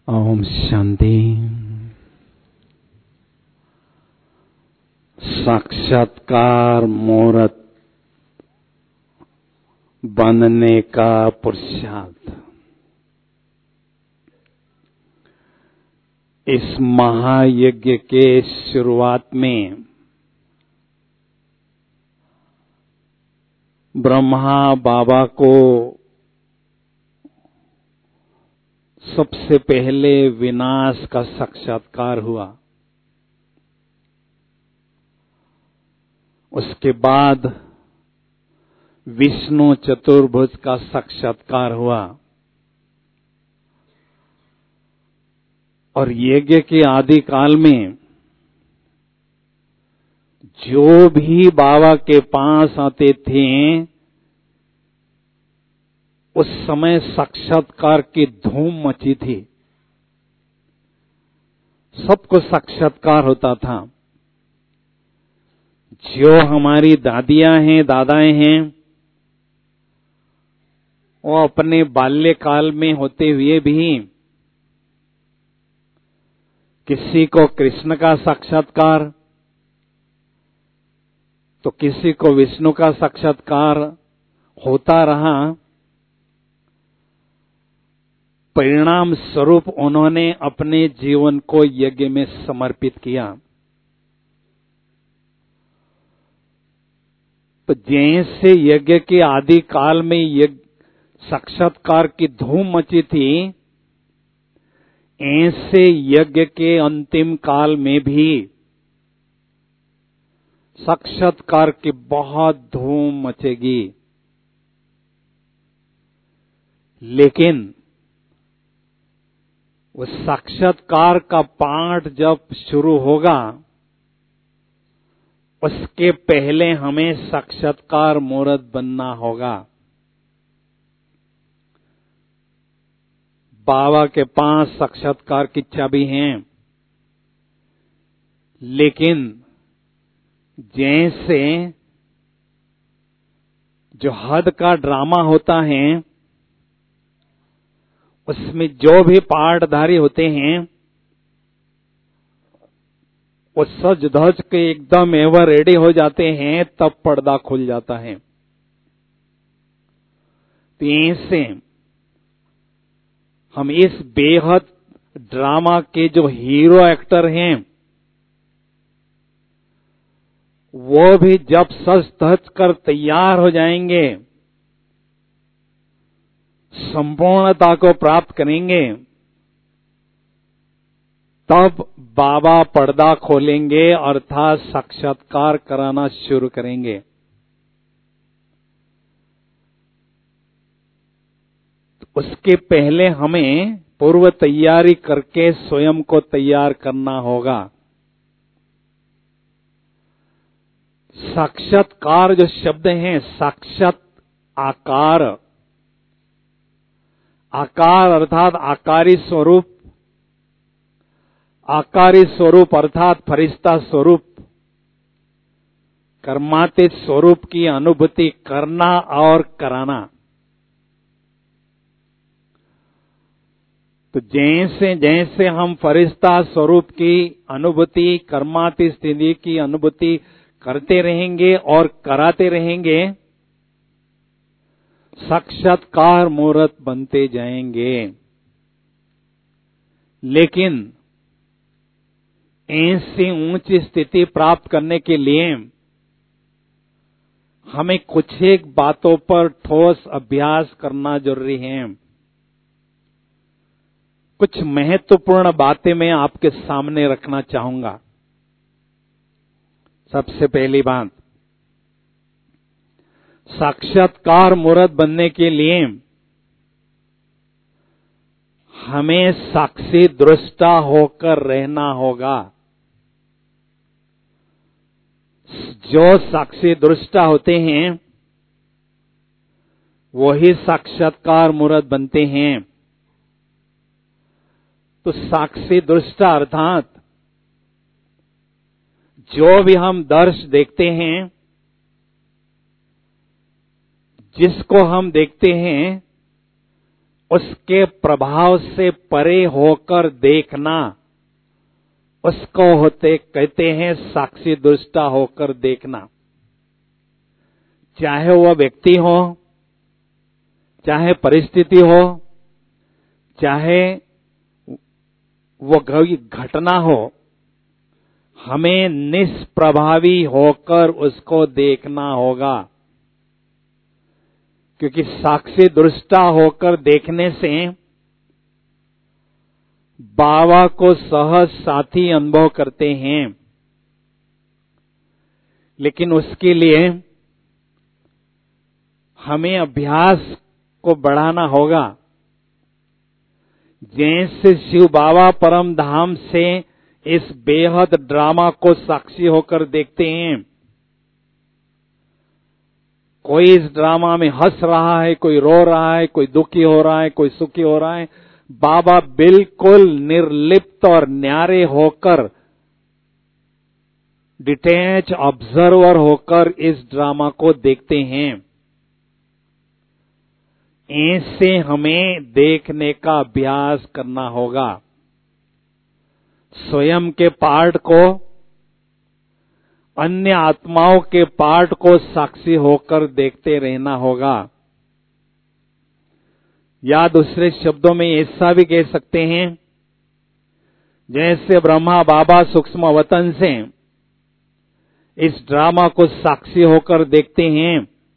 ओम शांति। साक्षात्कार मूर्त बनने का पुरुषार्थ इस महायज्ञ के शुरुआत में ब्रह्मा बाबा को सबसे पहले विनाश का साक्षात्कार हुआ। उसके बाद विष्णु चतुर्भुज का साक्षात्कार हुआ और यज्ञ के आदि काल में जो भी बाबा के पास आते थे उस समय साक्षात्कार की धूम मची थी। सबको साक्षात्कार होता था। जो हमारी दादियां हैं, दादाएं हैं, वो अपने बाल्यकाल में होते हुए भी किसी को कृष्ण का साक्षात्कार तो किसी को विष्णु का साक्षात्कार होता रहा। परिणाम स्वरूप उन्होंने अपने जीवन को यज्ञ में समर्पित किया। तो जैसे यज्ञ के आदि काल में यज्ञ साक्षात्कार की धूम मची थी, ऐसे यज्ञ के अंतिम काल में भी साक्षात्कार की बहुत धूम मचेगी। लेकिन उस साक्षात्कार का पाठ जब शुरू होगा उसके पहले हमें साक्षात्कार मूर्त बनना होगा। बाबा के पास साक्षात्कार की चाबी है, लेकिन जैसे जो हद का ड्रामा होता है उसमें जो भी पाठधारी होते हैं वो सज धज के एकदम एवर रेडी हो जाते हैं, तब पर्दा खुल जाता है। तो ऐसे हम इस बेहद ड्रामा के जो हीरो एक्टर हैं वो भी जब सज धज कर तैयार हो जाएंगे, संपूर्णता को प्राप्त करेंगे, तब बाबा पर्दा खोलेंगे अर्थात साक्षात्कार कराना शुरू करेंगे। उसके पहले हमें पूर्व तैयारी करके स्वयं को तैयार करना होगा। साक्षात्कार जो शब्द है, साक्षात आकार, आकार अर्थात आकारी स्वरूप, आकारी स्वरूप अर्थात फरिश्ता स्वरूप, कर्मातीत स्वरूप की अनुभूति करना और कराना। तो जैसे जैसे हम फरिश्ता स्वरूप की अनुभूति, कर्मातीत स्थिति की अनुभूति करते रहेंगे और कराते रहेंगे, साक्षात्कार मूर्त बनते जाएंगे। लेकिन ऐसी ऊंची स्थिति प्राप्त करने के लिए हमें कुछ एक बातों पर ठोस अभ्यास करना जरूरी है। कुछ महत्वपूर्ण बातें मैं आपके सामने रखना चाहूंगा। सबसे पहली बात, साक्षात्कार मूर्त बनने के लिए हमें साक्षी दृष्टा होकर रहना होगा। जो साक्षी दृष्टा होते हैं वही साक्षात्कार मूर्त बनते हैं। तो साक्षी दृष्टा अर्थात जो भी हम दर्श देखते हैं, जिसको हम देखते हैं उसके प्रभाव से परे होकर देखना, उसको कहते हैं साक्षी दृष्टा होकर देखना। चाहे वह व्यक्ति हो, चाहे परिस्थिति हो, चाहे वो घटना हो, हमें निष्प्रभावी होकर उसको देखना होगा। क्योंकि साक्षी दृष्टा होकर देखने से बाबा को सहज साथी अनुभव करते हैं, लेकिन उसके लिए हमें अभ्यास को बढ़ाना होगा। जैसे शिव बाबा परम धाम से इस बेहद ड्रामा को साक्षी होकर देखते हैं, कोई इस ड्रामा में हंस रहा है, कोई रो रहा है, कोई दुखी हो रहा है, कोई सुखी हो रहा है, बाबा बिल्कुल निर्लिप्त और न्यारे होकर, डिटैच ऑब्जर्वर होकर इस ड्रामा को देखते हैं। ऐसे हमें देखने का अभ्यास करना होगा। स्वयं के पार्ट को, अन्य आत्माओं के पार्ट को साक्षी होकर देखते रहना होगा। या दूसरे शब्दों में ऐसा भी कह सकते हैं, जैसे ब्रह्मा बाबा सूक्ष्म वतन से इस ड्रामा को साक्षी होकर देखते हैं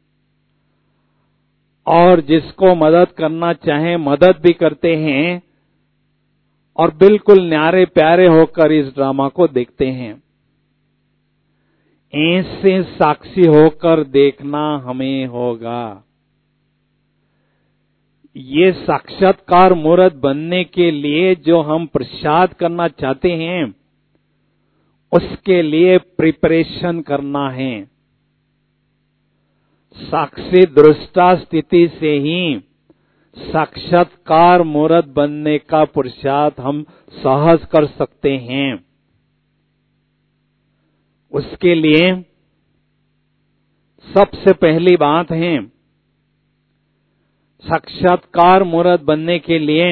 और जिसको मदद करना चाहे मदद भी करते हैं, और बिल्कुल न्यारे प्यारे होकर इस ड्रामा को देखते हैं। ऐसे साक्षी होकर देखना हमें होगा। ये साक्षात्कार मूर्त बनने के लिए जो हम प्रसाद करना चाहते हैं, उसके लिए प्रिपरेशन करना है। साक्षी दृष्टा स्थिति से ही साक्षात्कार मूर्त बनने का पुरुषार्थ हम सहज कर सकते हैं। उसके लिए सबसे पहली बात है, साक्षात्कार मूर्त बनने के लिए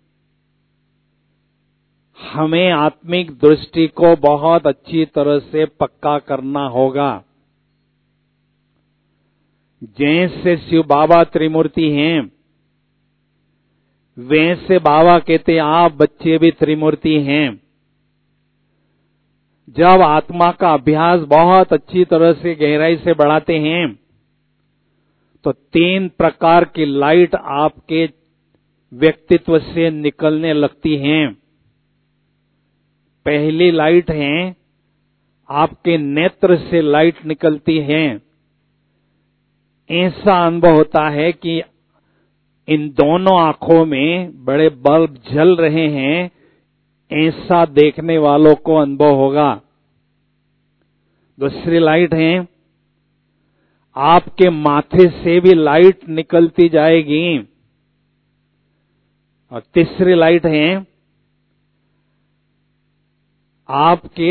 हमें आत्मिक दृष्टि को बहुत अच्छी तरह से पक्का करना होगा। जैसे शिव बाबा त्रिमूर्ति हैं, वैसे बाबा कहते आप बच्चे भी त्रिमूर्ति हैं। जब आत्मा का अभ्यास बहुत अच्छी तरह से गहराई से बढ़ाते हैं, तो 3 प्रकार की लाइट आपके व्यक्तित्व से निकलने लगती हैं। पहली लाइट है, आपके नेत्र से लाइट निकलती है। ऐसा अनुभव होता है कि इन दोनों आंखों में बड़े बल्ब जल रहे हैं, ऐसा देखने वालों को अनुभव होगा। दूसरी लाइट है, आपके माथे से भी लाइट निकलती जाएगी। और तीसरी लाइट है, आपके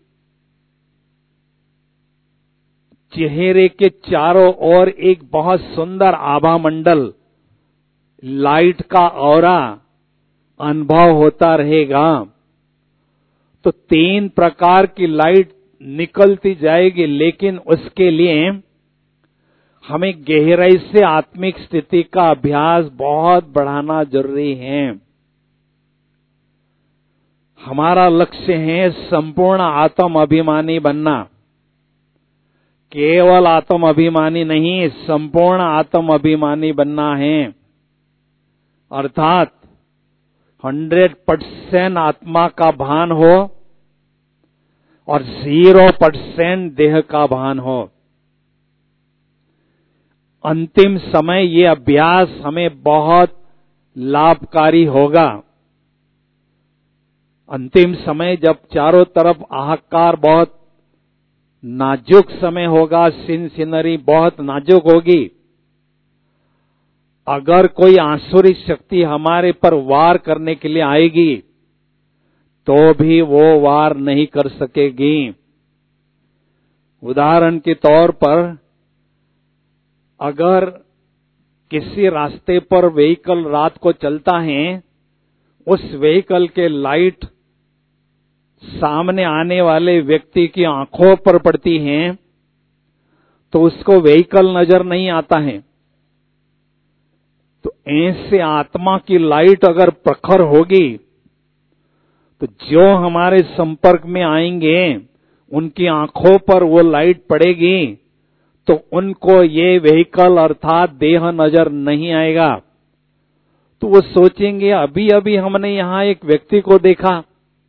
चेहरे के चारों ओर एक बहुत सुंदर आभा मंडल, लाइट का ऑरा अनुभव होता रहेगा। तो 3 प्रकार की लाइट निकलती जाएगी, लेकिन उसके लिए हमें गहराई से आत्मिक स्थिति का अभ्यास बहुत बढ़ाना जरूरी है। हमारा लक्ष्य है संपूर्ण आत्म अभिमानी बनना। केवल आत्म अभिमानी नहीं, संपूर्ण आत्म अभिमानी बनना है। अर्थात 100% आत्मा का भान हो और 0% देह का भान हो। अंतिम समय ये अभ्यास हमें बहुत लाभकारी होगा। अंतिम समय जब चारों तरफ हाहाकार बहुत नाजुक समय होगा, सीनरी बहुत नाजुक होगी, अगर कोई आसुरी शक्ति हमारे पर वार करने के लिए आएगी, तो भी वो वार नहीं कर सकेगी। उदाहरण के तौर पर, अगर किसी रास्ते पर व्हीकल रात को चलता है, उस व्हीकल के लाइट सामने आने वाले व्यक्ति की आंखों पर पड़ती हैं, तो उसको व्हीकल नजर नहीं आता है। तो ऐसे आत्मा की लाइट अगर प्रखर होगी, तो जो हमारे संपर्क में आएंगे उनकी आंखों पर वो लाइट पड़ेगी, तो उनको ये व्हीकल अर्थात देह नजर नहीं आएगा। तो वो सोचेंगे अभी अभी हमने यहां एक व्यक्ति को देखा,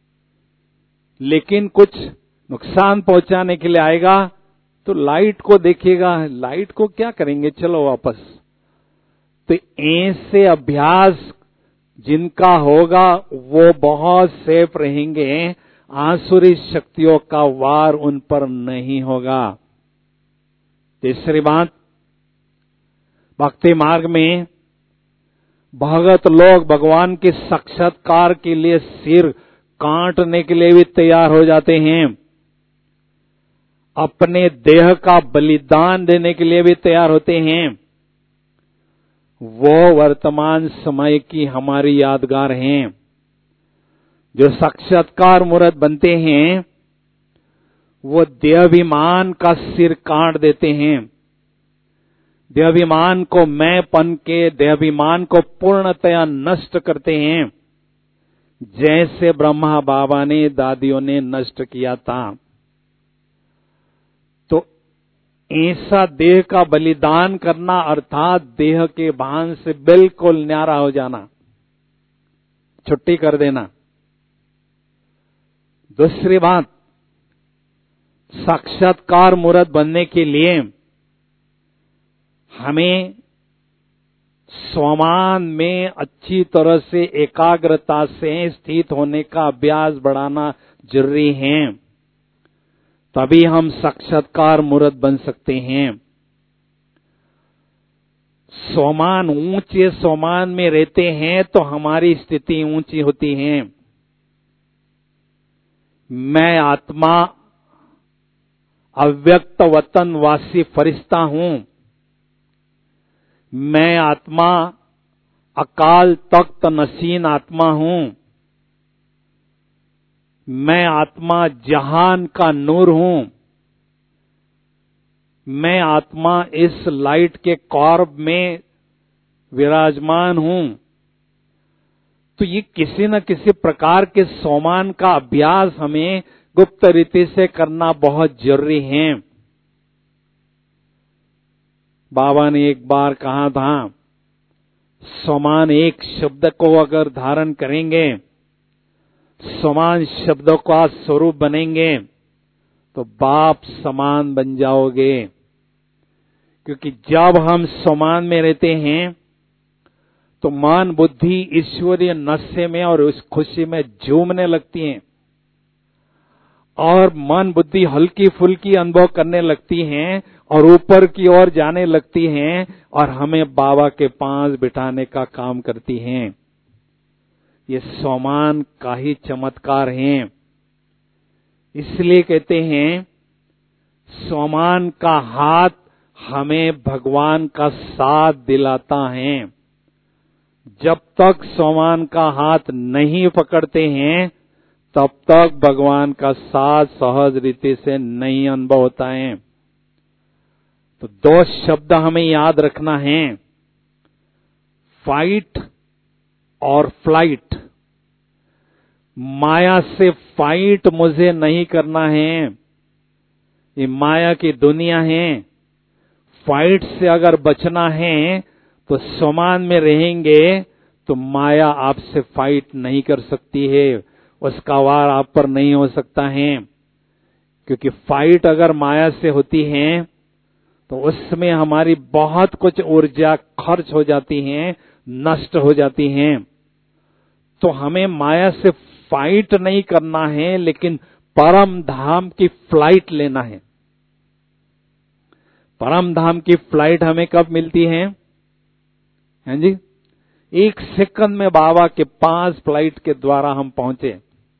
लेकिन कुछ नुकसान पहुंचाने के लिए आएगा, तो लाइट को देखेगा, लाइट को क्या करेंगे, चलो वापस। तो ऐसे अभ्यास जिनका होगा वो बहुत सेफ रहेंगे, आसुरी शक्तियों का वार उन पर नहीं होगा। तीसरी बात, भक्ति मार्ग में भगत लोग भगवान के साक्षात्कार के लिए सिर काटने के लिए भी तैयार हो जाते हैं, अपने देह का बलिदान देने के लिए भी तैयार होते हैं। वो वर्तमान समय की हमारी यादगार हैं। जो साक्षात्कार मूर्त बनते हैं, वो देहाभिमान का सिर काट देते हैं। देहाभिमान को मैंपन के देहाभिमान को पूर्णतया नष्ट करते हैं, जैसे ब्रह्मा बाबा ने, दादियों ने नष्ट किया था। तो ऐसा देह का बलिदान करना अर्थात देह के भान से बिल्कुल न्यारा हो जाना, छुट्टी कर देना। दूसरी बात, साक्षात्कार मूर्त बनने के लिए हमें स्वमान में अच्छी तरह से एकाग्रता से स्थित होने का अभ्यास बढ़ाना जरूरी है, तभी हम साक्षात्कार मूर्त बन सकते हैं। स्वमान ऊंचे स्वमान में रहते हैं तो हमारी स्थिति ऊंची होती है। मैं आत्मा अव्यक्त वतनवासी फरिश्ता हूं, मैं आत्मा अकाल तख्त नशीन आत्मा हूं, मैं आत्मा जहान का नूर हूं, मैं आत्मा इस लाइट के कॉर्ब में विराजमान हूं। तो ये किसी न किसी प्रकार के सोमान का अभ्यास हमें गुप्त रीति से करना बहुत जरूरी है। बाबा ने एक बार कहा था, समान एक शब्द को अगर धारण करेंगे, समान शब्दों का स्वरूप बनेंगे, तो बाप समान बन जाओगे। क्योंकि जब हम समान में रहते हैं तो मन बुद्धि ईश्वरीय नशे में और उस खुशी में झूमने लगती हैं, और मन बुद्धि हल्की फुल्की अनुभव करने लगती हैं और ऊपर की ओर जाने लगती हैं और हमें बाबा के पास बिठाने का काम करती हैं। ये समान का ही चमत्कार है। इसलिए कहते हैं, समान का हाथ हमें भगवान का साथ दिलाता है। जब तक समान का हाथ नहीं पकड़ते हैं, तब तक भगवान का साथ सहज रीति से नहीं अनुभव होता है। तो दो शब्द हमें याद रखना है, फाइट और फ्लाइट। माया से फाइट मुझे नहीं करना है, ये माया की दुनिया है। फाइट से अगर बचना है तो समान में रहेंगे तो माया आपसे फाइट नहीं कर सकती है, उसका वार आप पर नहीं हो सकता है। क्योंकि फाइट अगर माया से होती है तो उसमें हमारी बहुत कुछ ऊर्जा खर्च हो जाती है, नष्ट हो जाती है। तो हमें माया से फाइट नहीं करना है, लेकिन परम धाम की फ्लाइट लेना है। परम धाम की फ्लाइट हमें कब मिलती है? हैं जी, एक सेकंड में बाबा के पास फ्लाइट के द्वारा हम पहुंचे।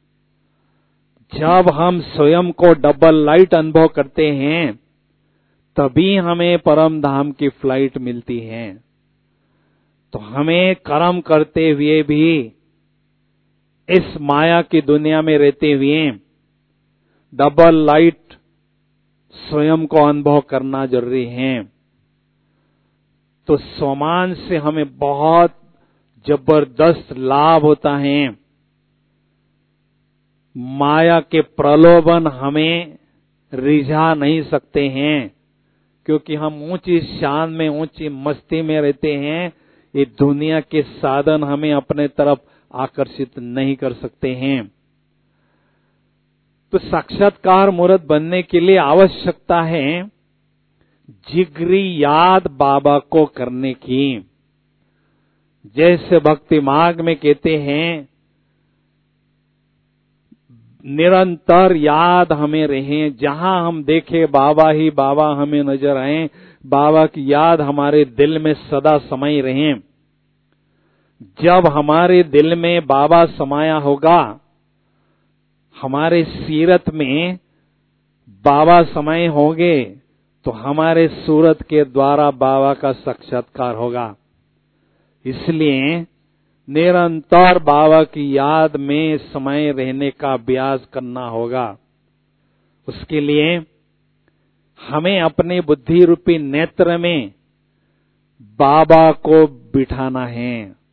जब हम स्वयं को डबल लाइट अनुभव करते हैं, तभी हमें परम धाम की फ्लाइट मिलती है। तो हमें कर्म करते हुए भी इस माया की दुनिया में रहते हुए डबल लाइट स्वयं को अनुभव करना जरूरी है। तो सोमान से हमें बहुत जबरदस्त लाभ होता है। माया के प्रलोभन हमें रिझा नहीं सकते हैं, क्योंकि हम ऊंची शान में, ऊंची मस्ती में रहते हैं। ये दुनिया के साधन हमें अपने तरफ आकर्षित नहीं कर सकते हैं। तो साक्षात्कार मूर्त बनने के लिए आवश्यकता है जिगरी याद बाबा को करने की। जैसे भक्ति मार्ग में कहते हैं, निरंतर याद हमें रहे, जहां हम देखे बाबा ही बाबा हमें नजर आए, बाबा की याद हमारे दिल में सदा समाई रहे। जब हमारे दिल में बाबा समाया होगा, हमारे सीरत में बाबा समाये होंगे, तो हमारे सूरत के द्वारा बाबा का साक्षात्कार होगा। इसलिए निरंतर बाबा की याद में समय रहने का अभ्यास करना होगा। उसके लिए हमें अपने बुद्धि रूपी नेत्र में बाबा को बिठाना है।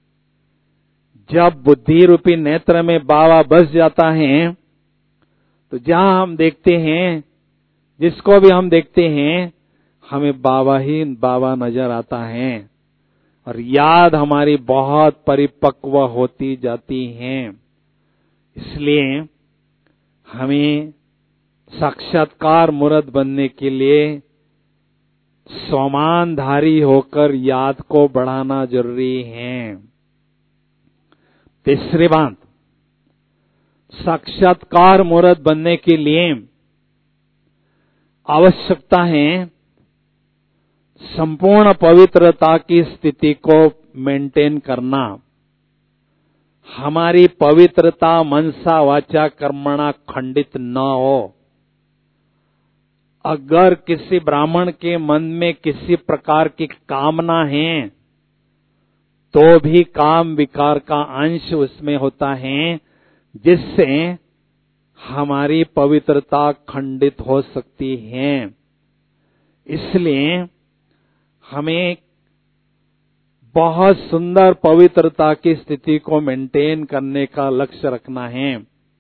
जब बुद्धि रूपी नेत्र में बाबा बस जाता है, तो जहां हम देखते हैं, जिसको भी हम देखते हैं, हमें बाबा ही बाबा नजर आता है और याद हमारी बहुत परिपक्व होती जाती है। इसलिए हमें साक्षात्कार मूर्त बनने के लिए सोमानधारी होकर याद को बढ़ाना जरूरी है। तीसरी बात, साक्षात्कार मूर्त बनने के लिए आवश्यकता है संपूर्ण पवित्रता की स्थिति को मेंटेन करना। हमारी पवित्रता मनसा वाचा कर्मणा खंडित न हो। अगर किसी ब्राह्मण के मन में किसी प्रकार की कामना है, तो भी काम विकार का अंश उसमें होता है, जिससे हमारी पवित्रता खंडित हो सकती है। इसलिए हमें बहुत सुंदर पवित्रता की स्थिति को मेंटेन करने का लक्ष्य रखना है।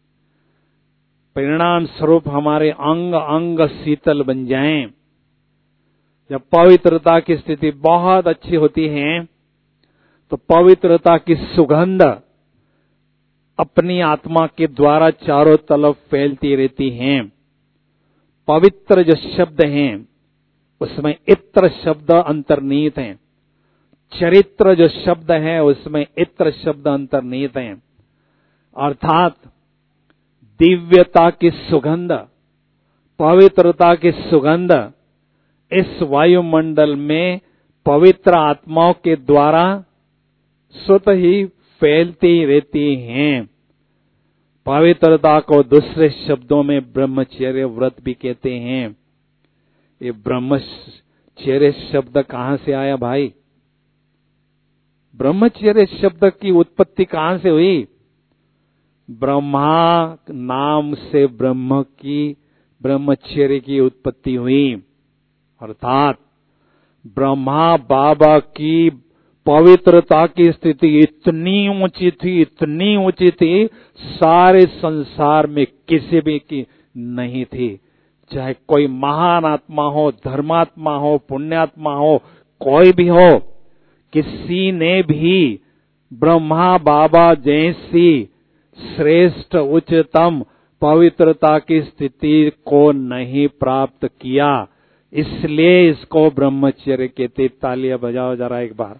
परिणाम स्वरूप हमारे अंग अंग शीतल बन जाएं। जब पवित्रता की स्थिति बहुत अच्छी होती है, तो पवित्रता की सुगंध अपनी आत्मा के द्वारा चारों तरफ फैलती रहती है। पवित्र जो शब्द हैं, उसमें इत्र शब्द अंतर्निहित है। चरित्र जो शब्द है, उसमें इत्र शब्द अंतर्निहित है। अर्थात दिव्यता की सुगंध, पवित्रता की सुगंध इस वायुमंडल में पवित्र आत्माओं के द्वारा स्वतः ही फैलती रहती हैं। पवित्रता को दूसरे शब्दों में ब्रह्मचर्य व्रत भी कहते हैं। ये ब्रह्मचर्य शब्द कहां से आया भाई? ब्रह्मचर्य शब्द की उत्पत्ति कहां से हुई? ब्रह्मा नाम से ब्रह्मचर्य की उत्पत्ति हुई। अर्थात ब्रह्मा बाबा की पवित्रता की स्थिति इतनी ऊंची थी, सारे संसार में किसी भी की नहीं थी। चाहे कोई महान आत्मा हो, धर्मात्मा हो, पुण्यात्मा हो, कोई भी हो, किसी ने भी ब्रह्मा बाबा जैसी श्रेष्ठ उच्चतम पवित्रता की स्थिति को नहीं प्राप्त किया। इसलिए इसको ब्रह्मचर्य कहते। तालियां बजाओ जरा एक बार।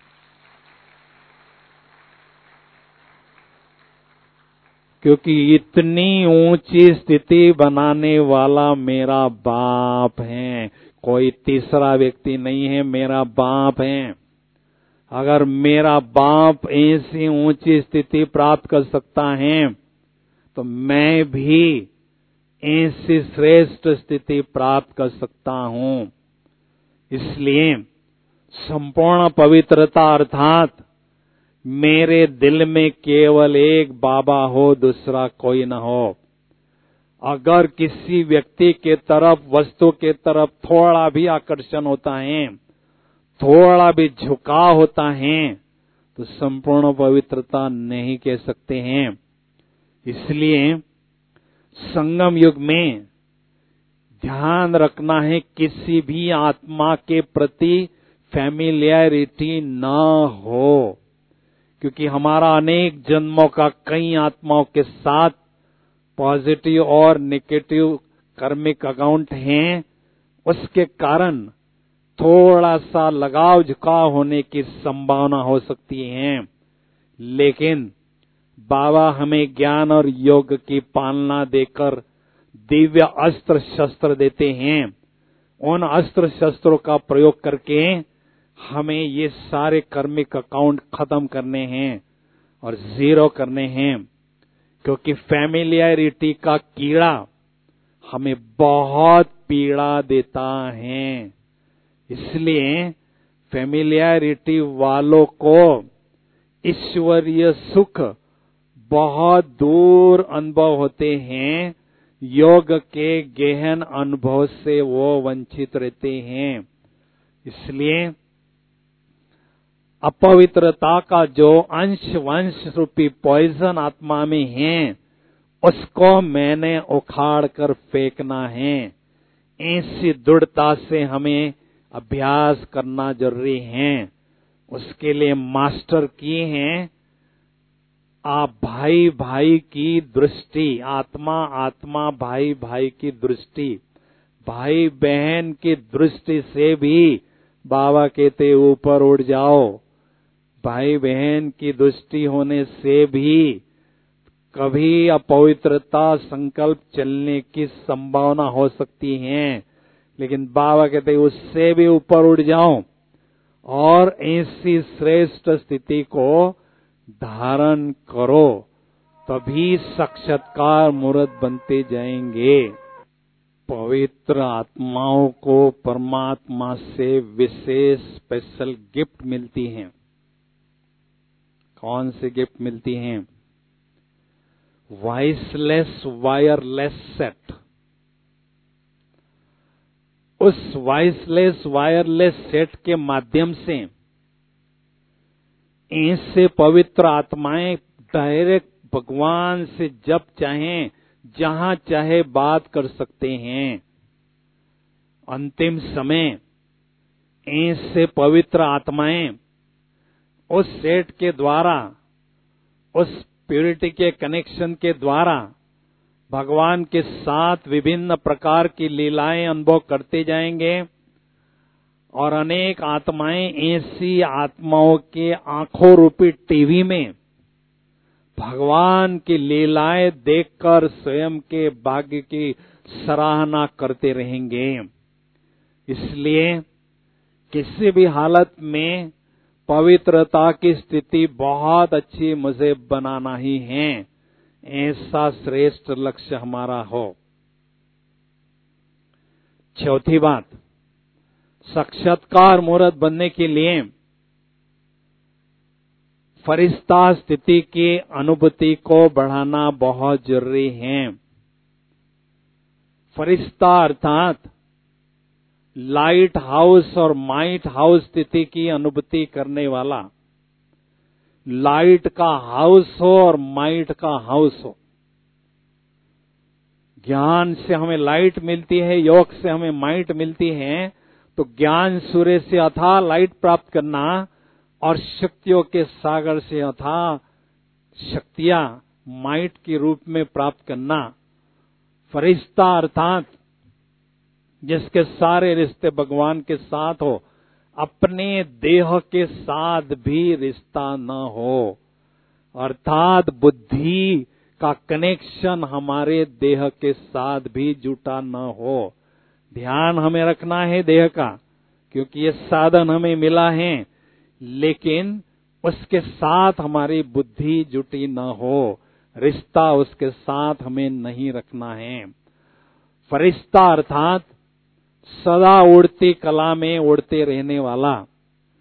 क्योंकि इतनी ऊंची स्थिति बनाने वाला मेरा बाप है, कोई तीसरा व्यक्ति नहीं है, मेरा बाप है। अगर मेरा बाप ऐसी ऊंची स्थिति प्राप्त कर सकता है, तो मैं भी ऐसी श्रेष्ठ स्थिति प्राप्त कर सकता हूं। इसलिए संपूर्ण पवित्रता अर्थात मेरे दिल में केवल एक बाबा हो, दूसरा कोई न हो। अगर किसी व्यक्ति के तरफ, वस्तु के तरफ थोड़ा भी आकर्षण होता है, थोड़ा भी झुकाव होता है, तो संपूर्ण पवित्रता नहीं कह सकते हैं। इसलिए संगम युग में ध्यान रखना है, किसी भी आत्मा के प्रति फैमिलियरिटी न हो, क्योंकि हमारा अनेक जन्मों का कई आत्माओं के साथ पॉजिटिव और नेगेटिव कर्मिक अकाउंट हैं। उसके कारण थोड़ा सा लगाव झुकाव होने की संभावना हो सकती है, लेकिन बाबा हमें ज्ञान और योग की पालना देकर दिव्य अस्त्र शस्त्र देते हैं। उन अस्त्र शस्त्रों का प्रयोग करके हमें ये सारे कर्मिक अकाउंट खत्म करने हैं और जीरो करने हैं, क्योंकि फैमिलियरिटी का कीड़ा हमें बहुत पीड़ा देता है। इसलिए फैमिलियरिटी वालों को ईश्वरीय सुख बहुत दूर अनुभव होते हैं, योग के गहन अनुभव से वो वंचित रहते हैं। इसलिए अपवित्रता का जो अंश वंश रूपी पॉइजन आत्मा में है, उसको मैंने उखाड़ कर फेंकना है। ऐसी दृढ़ता से हमें अभ्यास करना जरूरी है। उसके लिए मास्टर किए हैं आप भाई भाई की दृष्टि, आत्मा आत्मा भाई भाई की दृष्टि, भाई बहन की दृष्टि से भी बाबा कहते ऊपर उड़ जाओ। भाई बहन की दृष्टि होने से भी कभी अपवित्रता संकल्प चलने की संभावना हो सकती है, लेकिन बाबा कहते उससे भी ऊपर उड़ जाओ और ऐसी श्रेष्ठ स्थिति को धारण करो, तभी साक्षात्कार मूर्त बनते जाएंगे। पवित्र आत्माओं को परमात्मा से विशेष स्पेशल गिफ्ट मिलती हैं। कौन सी गिफ्ट मिलती हैं? Voiceless wireless set. उस वॉइसलेस वायरलेस सेट के माध्यम से ऐसे पवित्र आत्माएं डायरेक्ट भगवान से जब चाहें जहां चाहे बात कर सकते हैं। अंतिम समय ऐसे पवित्र आत्माएं उस सेट के द्वारा, उस प्यूरिटी के कनेक्शन के द्वारा भगवान के साथ विभिन्न प्रकार की लीलाएं अनुभव करते जाएंगे और अनेक आत्माएं ऐसी आत्माओं के आंखों रूपी टीवी में भगवान की लीलाएं देखकर स्वयं के भाग्य की सराहना करते रहेंगे। इसलिए किसी भी हालत में पवित्रता की स्थिति बहुत अच्छी मुझे बनाना ही है, ऐसा श्रेष्ठ लक्ष्य हमारा हो। चौथी बात, साक्षात्कार मूर्त बनने के लिए फरिश्ता स्थिति की अनुभूति को बढ़ाना बहुत जरूरी है। फरिश्ता अर्थात लाइट हाउस और माइट हाउस स्थिति की अनुभूति करने वाला, लाइट का हाउस हो और माइट का हाउस हो। ज्ञान से हमें लाइट मिलती है, योग से हमें माइट मिलती है, तो ज्ञान सूर्य से अथाह लाइट प्राप्त करना और शक्तियों के सागर से अथाह शक्तियां माइट के रूप में प्राप्त करना। फरिश्ता अर्थात जिसके सारे रिश्ते भगवान के साथ हो, अपने देह के साथ भी रिश्ता न हो, अर्थात बुद्धि का कनेक्शन हमारे देह के साथ भी जुटा न हो। ध्यान हमें रखना है देह का, क्योंकि ये साधन हमें मिला है, लेकिन उसके साथ हमारी बुद्धि जुटी न हो, रिश्ता उसके साथ हमें नहीं रखना है। फरिश्ता अर्थात सदा उड़ती कला में उड़ते रहने वाला,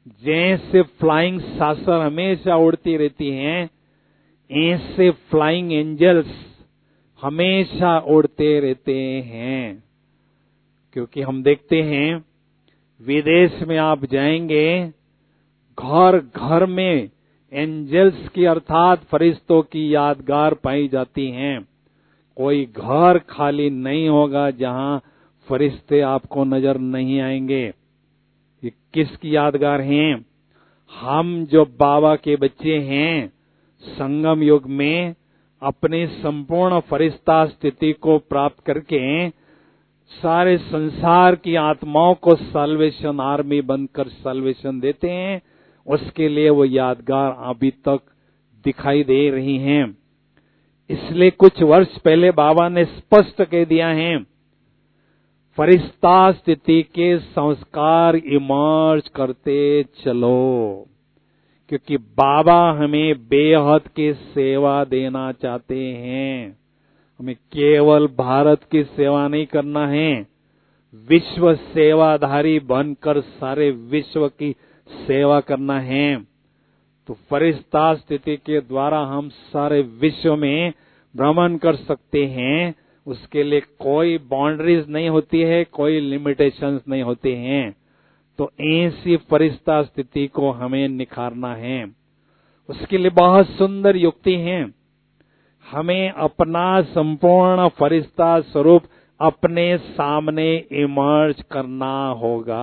जैसे फ्लाइंग सासर हमेशा उड़ती रहती हैं, ऐसे फ्लाइंग एंजल्स हमेशा उड़ते रहते हैं। क्योंकि हम देखते हैं विदेश में आप जाएंगे, घर घर में एंजल्स की अर्थात फरिश्तों की यादगार पाई जाती हैं। कोई घर खाली नहीं होगा जहां फरिश्ते आपको नजर नहीं आएंगे। ये किसकी यादगार हैं? हम जो बाबा के बच्चे हैं, संगम युग में अपनी संपूर्ण फरिश्ता स्थिति को प्राप्त करके सारे संसार की आत्माओं को साल्वेशन आर्मी बनकर साल्वेशन देते हैं। उसके लिए वो यादगार अभी तक दिखाई दे रही हैं। इसलिए कुछ वर्ष पहले बाबा ने स्पष्ट कह दिया है, फरिश्ता स्थिति के संस्कार इमर्ज करते चलो। क्योंकि बाबा हमें बेहद की सेवा देना चाहते हैं। हमें केवल भारत की सेवा नहीं करना है, विश्व सेवाधारी बनकर सारे विश्व की सेवा करना है। तो फरिश्ता स्थिति के द्वारा हम सारे विश्व में भ्रमण कर सकते हैं। उसके लिए कोई बाउंड्रीज नहीं होती है, कोई लिमिटेशंस नहीं होते हैं। तो ऐसी फरिश्ता स्थिति को हमें निखारना है। उसके लिए बहुत सुंदर युक्ति है। हमें अपना संपूर्ण फरिश्ता स्वरूप अपने सामने इमर्ज करना होगा।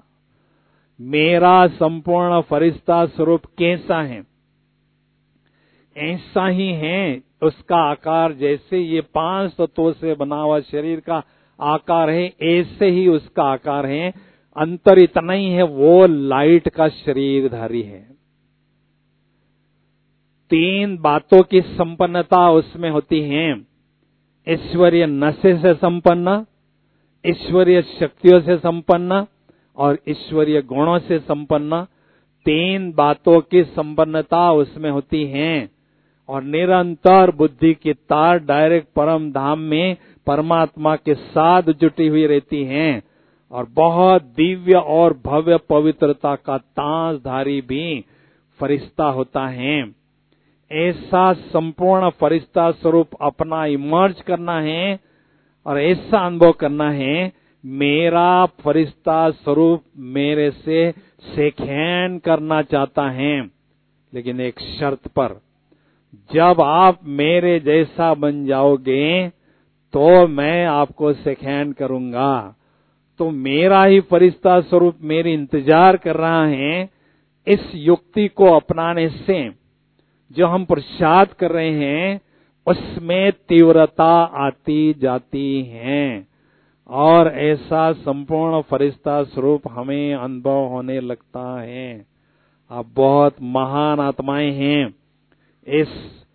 मेरा संपूर्ण फरिश्ता स्वरूप कैसा है? ऐसा ही है। उसका आकार जैसे ये 5 तत्वों से बना हुआ शरीर का आकार है, ऐसे ही उसका आकार है। अंतर इतना ही है, वो लाइट का शरीरधारी है। 3 बातों की संपन्नता उसमें होती है। ईश्वरीय नशे से संपन्न, ईश्वरीय शक्तियों से संपन्न और ईश्वरीय गुणों से संपन्न। 3 बातों की संपन्नता उसमें होती है। और निरंतर बुद्धि की तार डायरेक्ट परम धाम में परमात्मा के साथ जुटी हुई रहती हैं। और बहुत दिव्य और भव्य पवित्रता का ताजधारी भी फरिश्ता होता है। ऐसा संपूर्ण फरिश्ता स्वरूप अपना इमर्ज करना है और ऐसा अनुभव करना है, मेरा फरिश्ता स्वरूप मेरे से सेखेन करना चाहता है। लेकिन एक शर्त पर, जब आप मेरे जैसा बन जाओगे तो मैं आपको सेखेन करूंगा। तो मेरा ही फरिश्ता स्वरूप मेरी इंतजार कर रहा है। इस युक्ति को अपनाने से जो हम पुरुषार्थ कर रहे हैं उसमें तीव्रता आती जाती है और ऐसा संपूर्ण फरिश्ता स्वरूप हमें अनुभव होने लगता है। आप बहुत महान आत्माएं हैं। इस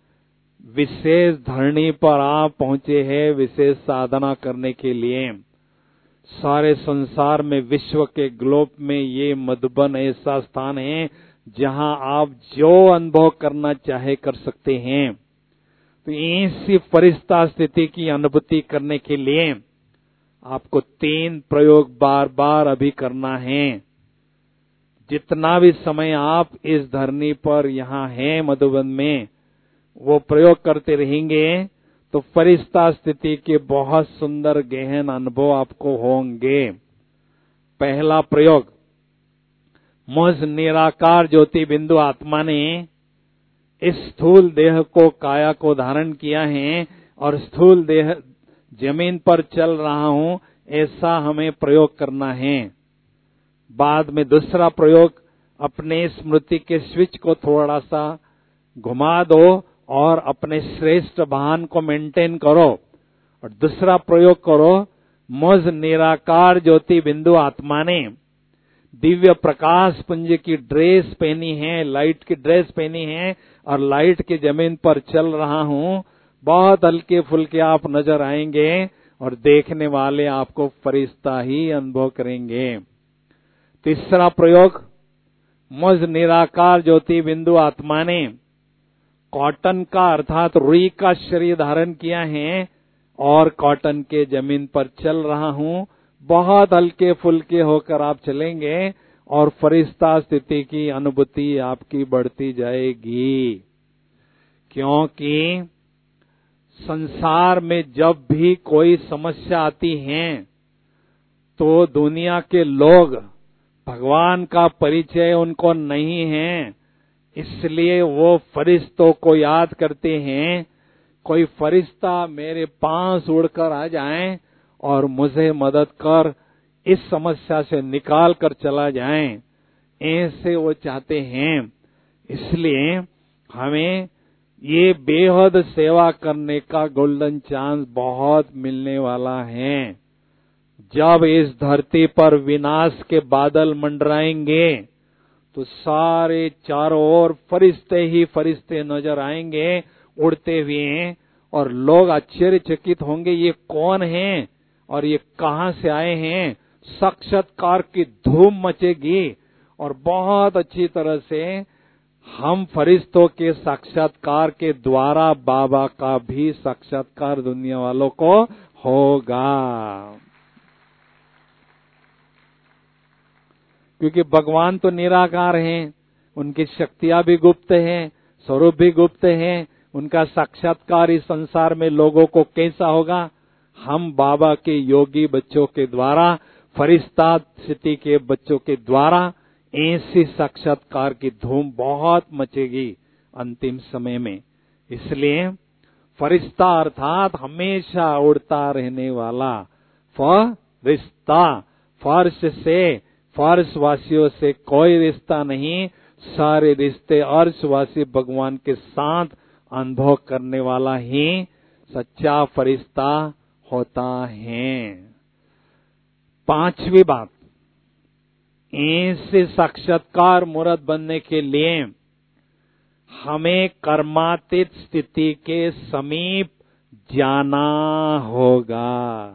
विशेष धरणी पर आप पहुंचे हैं विशेष साधना करने के लिए। सारे संसार में, विश्व के ग्लोब में ये मधुबन ऐसा स्थान है जहां आप जो अनुभव करना चाहे कर सकते हैं। तो ऐसी फरिश्ता स्थिति की अनुभूति करने के लिए आपको 3 प्रयोग बार बार अभी करना है। जितना भी समय आप इस धरनी पर यहाँ हैं मधुबन में, वो प्रयोग करते रहेंगे तो फरिश्ता स्थिति के बहुत सुंदर गहन अनुभव आपको होंगे। पहला प्रयोग, मुझ निराकार ज्योति बिंदु आत्मा ने इस स्थूल देह को, काया को धारण किया है और स्थूल देह जमीन पर चल रहा हूं, ऐसा हमें प्रयोग करना है। बाद में दूसरा प्रयोग, अपने स्मृति के स्विच को थोड़ा सा घुमा दो और अपने श्रेष्ठ भान को मेंटेन करो। और दूसरा प्रयोग करो, मुझ निराकार ज्योति बिंदु आत्मा ने दिव्य प्रकाश पुंज की ड्रेस पहनी है, लाइट की ड्रेस पहनी है और लाइट की जमीन पर चल रहा हूं। बहुत हल्के फुल्के आप नजर आएंगे और देखने वाले आपको फरिश्ता ही अनुभव करेंगे। तीसरा प्रयोग, मुझ निराकार ज्योति बिंदु आत्मा ने कॉटन का अर्थात रुई का शरीर धारण किया है और कॉटन के जमीन पर चल रहा हूं। बहुत हल्के फुल्के होकर आप चलेंगे और फरिश्ता स्थिति की अनुभूति आपकी बढ़ती जाएगी। क्योंकि संसार में जब भी कोई समस्या आती है तो दुनिया के लोग भगवान का परिचय उनको नहीं है, इसलिए वो फरिश्तों को याद करते हैं। कोई फरिश्ता मेरे पास उड़कर आ जाए और मुझे मदद कर इस समस्या से निकाल कर चला जाए, ऐसे वो चाहते हैं। इसलिए हमें ये बेहद सेवा करने का गोल्डन चांस बहुत मिलने वाला है। जब इस धरती पर विनाश के बादल मंडराएंगे तो सारे चारों ओर फरिश्ते ही फरिश्ते नजर आएंगे उड़ते हुए, और लोग आश्चर्यचकित होंगे, ये कौन हैं और ये कहां से आए हैं। साक्षात्कार की धूम मचेगी और बहुत अच्छी तरह से हम फरिश्तों के साक्षात्कार के द्वारा बाबा का भी साक्षात्कार दुनिया वालों को होगा। क्योंकि भगवान तो निराकार हैं, उनकी शक्तियां भी गुप्त हैं, स्वरूप भी गुप्त हैं। उनका साक्षात्कार इस संसार में लोगों को कैसा होगा? हम बाबा के योगी बच्चों के द्वारा, फरिश्ता स्थिति के बच्चों के द्वारा ऐसी साक्षात्कार की धूम बहुत मचेगी अंतिम समय में। इसलिए फरिश्ता अर्थात हमेशा उड़ता रहने वाला फरिश्ता, फर्श से, फर्शवासियों से कोई रिश्ता नहीं, सारे रिश्ते अर्शवासी भगवान के साथ अनुभव करने वाला ही सच्चा फरिश्ता होता है। पांचवी बात, ऐसे साक्षात्कार मूर्त बनने के लिए हमें कर्मातीत स्थिति के समीप जाना होगा,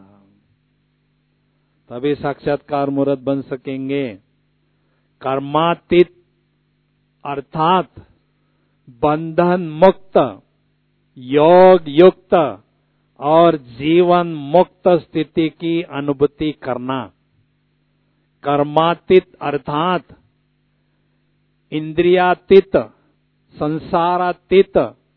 तभी साक्षात्कार मूर्त बन सकेंगे। कर्मातीत अर्थात बंधन मुक्त, योग युक्त और जीवन मुक्त स्थिति की अनुभूति करना। कर्मातीत अर्थात इंद्रियातीत, संसारातीत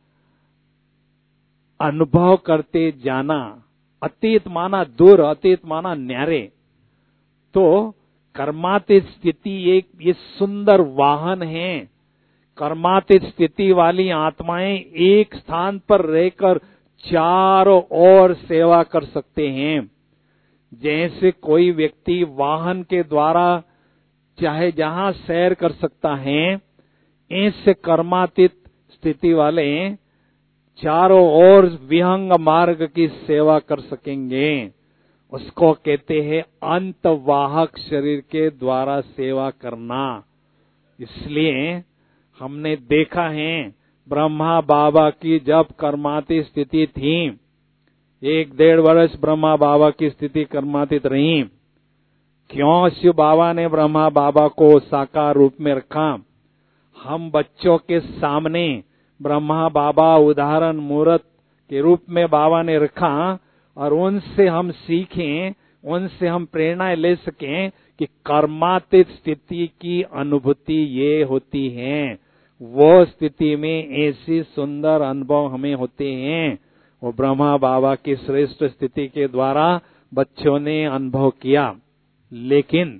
अनुभव करते जाना। अतीत माना दूर, अतीत माना न्यारे। तो कर्मातीत स्थिति ये सुंदर वाहन है। कर्मातीत स्थिति वाली आत्माएं एक स्थान पर रहकर चारों ओर सेवा कर सकते हैं। जैसे कोई व्यक्ति वाहन के द्वारा चाहे जहां सैर कर सकता है, ऐसे कर्मातीत स्थिति वाले चारों ओर विहंग मार्ग की सेवा कर सकेंगे। उसको कहते हैं अंतवाहक शरीर के द्वारा सेवा करना। इसलिए हमने देखा है ब्रह्मा बाबा की जब कर्मातीत स्थिति थी, 1-1.5 वर्ष ब्रह्मा बाबा की स्थिति कर्मातीत रही। क्यों शिव बाबा ने ब्रह्मा बाबा को साकार रूप में रखा? हम बच्चों के सामने ब्रह्मा बाबा उदाहरण मूर्त के रूप में बाबा ने रखा, और उनसे हम सीखें, उनसे हम प्रेरणा ले सकें कि कर्मातीत स्थिति की अनुभूति ये होती है। वो स्थिति में ऐसी सुंदर अनुभव हमें होते हैं। वो ब्रह्मा बाबा की श्रेष्ठ स्थिति के द्वारा बच्चों ने अनुभव किया। लेकिन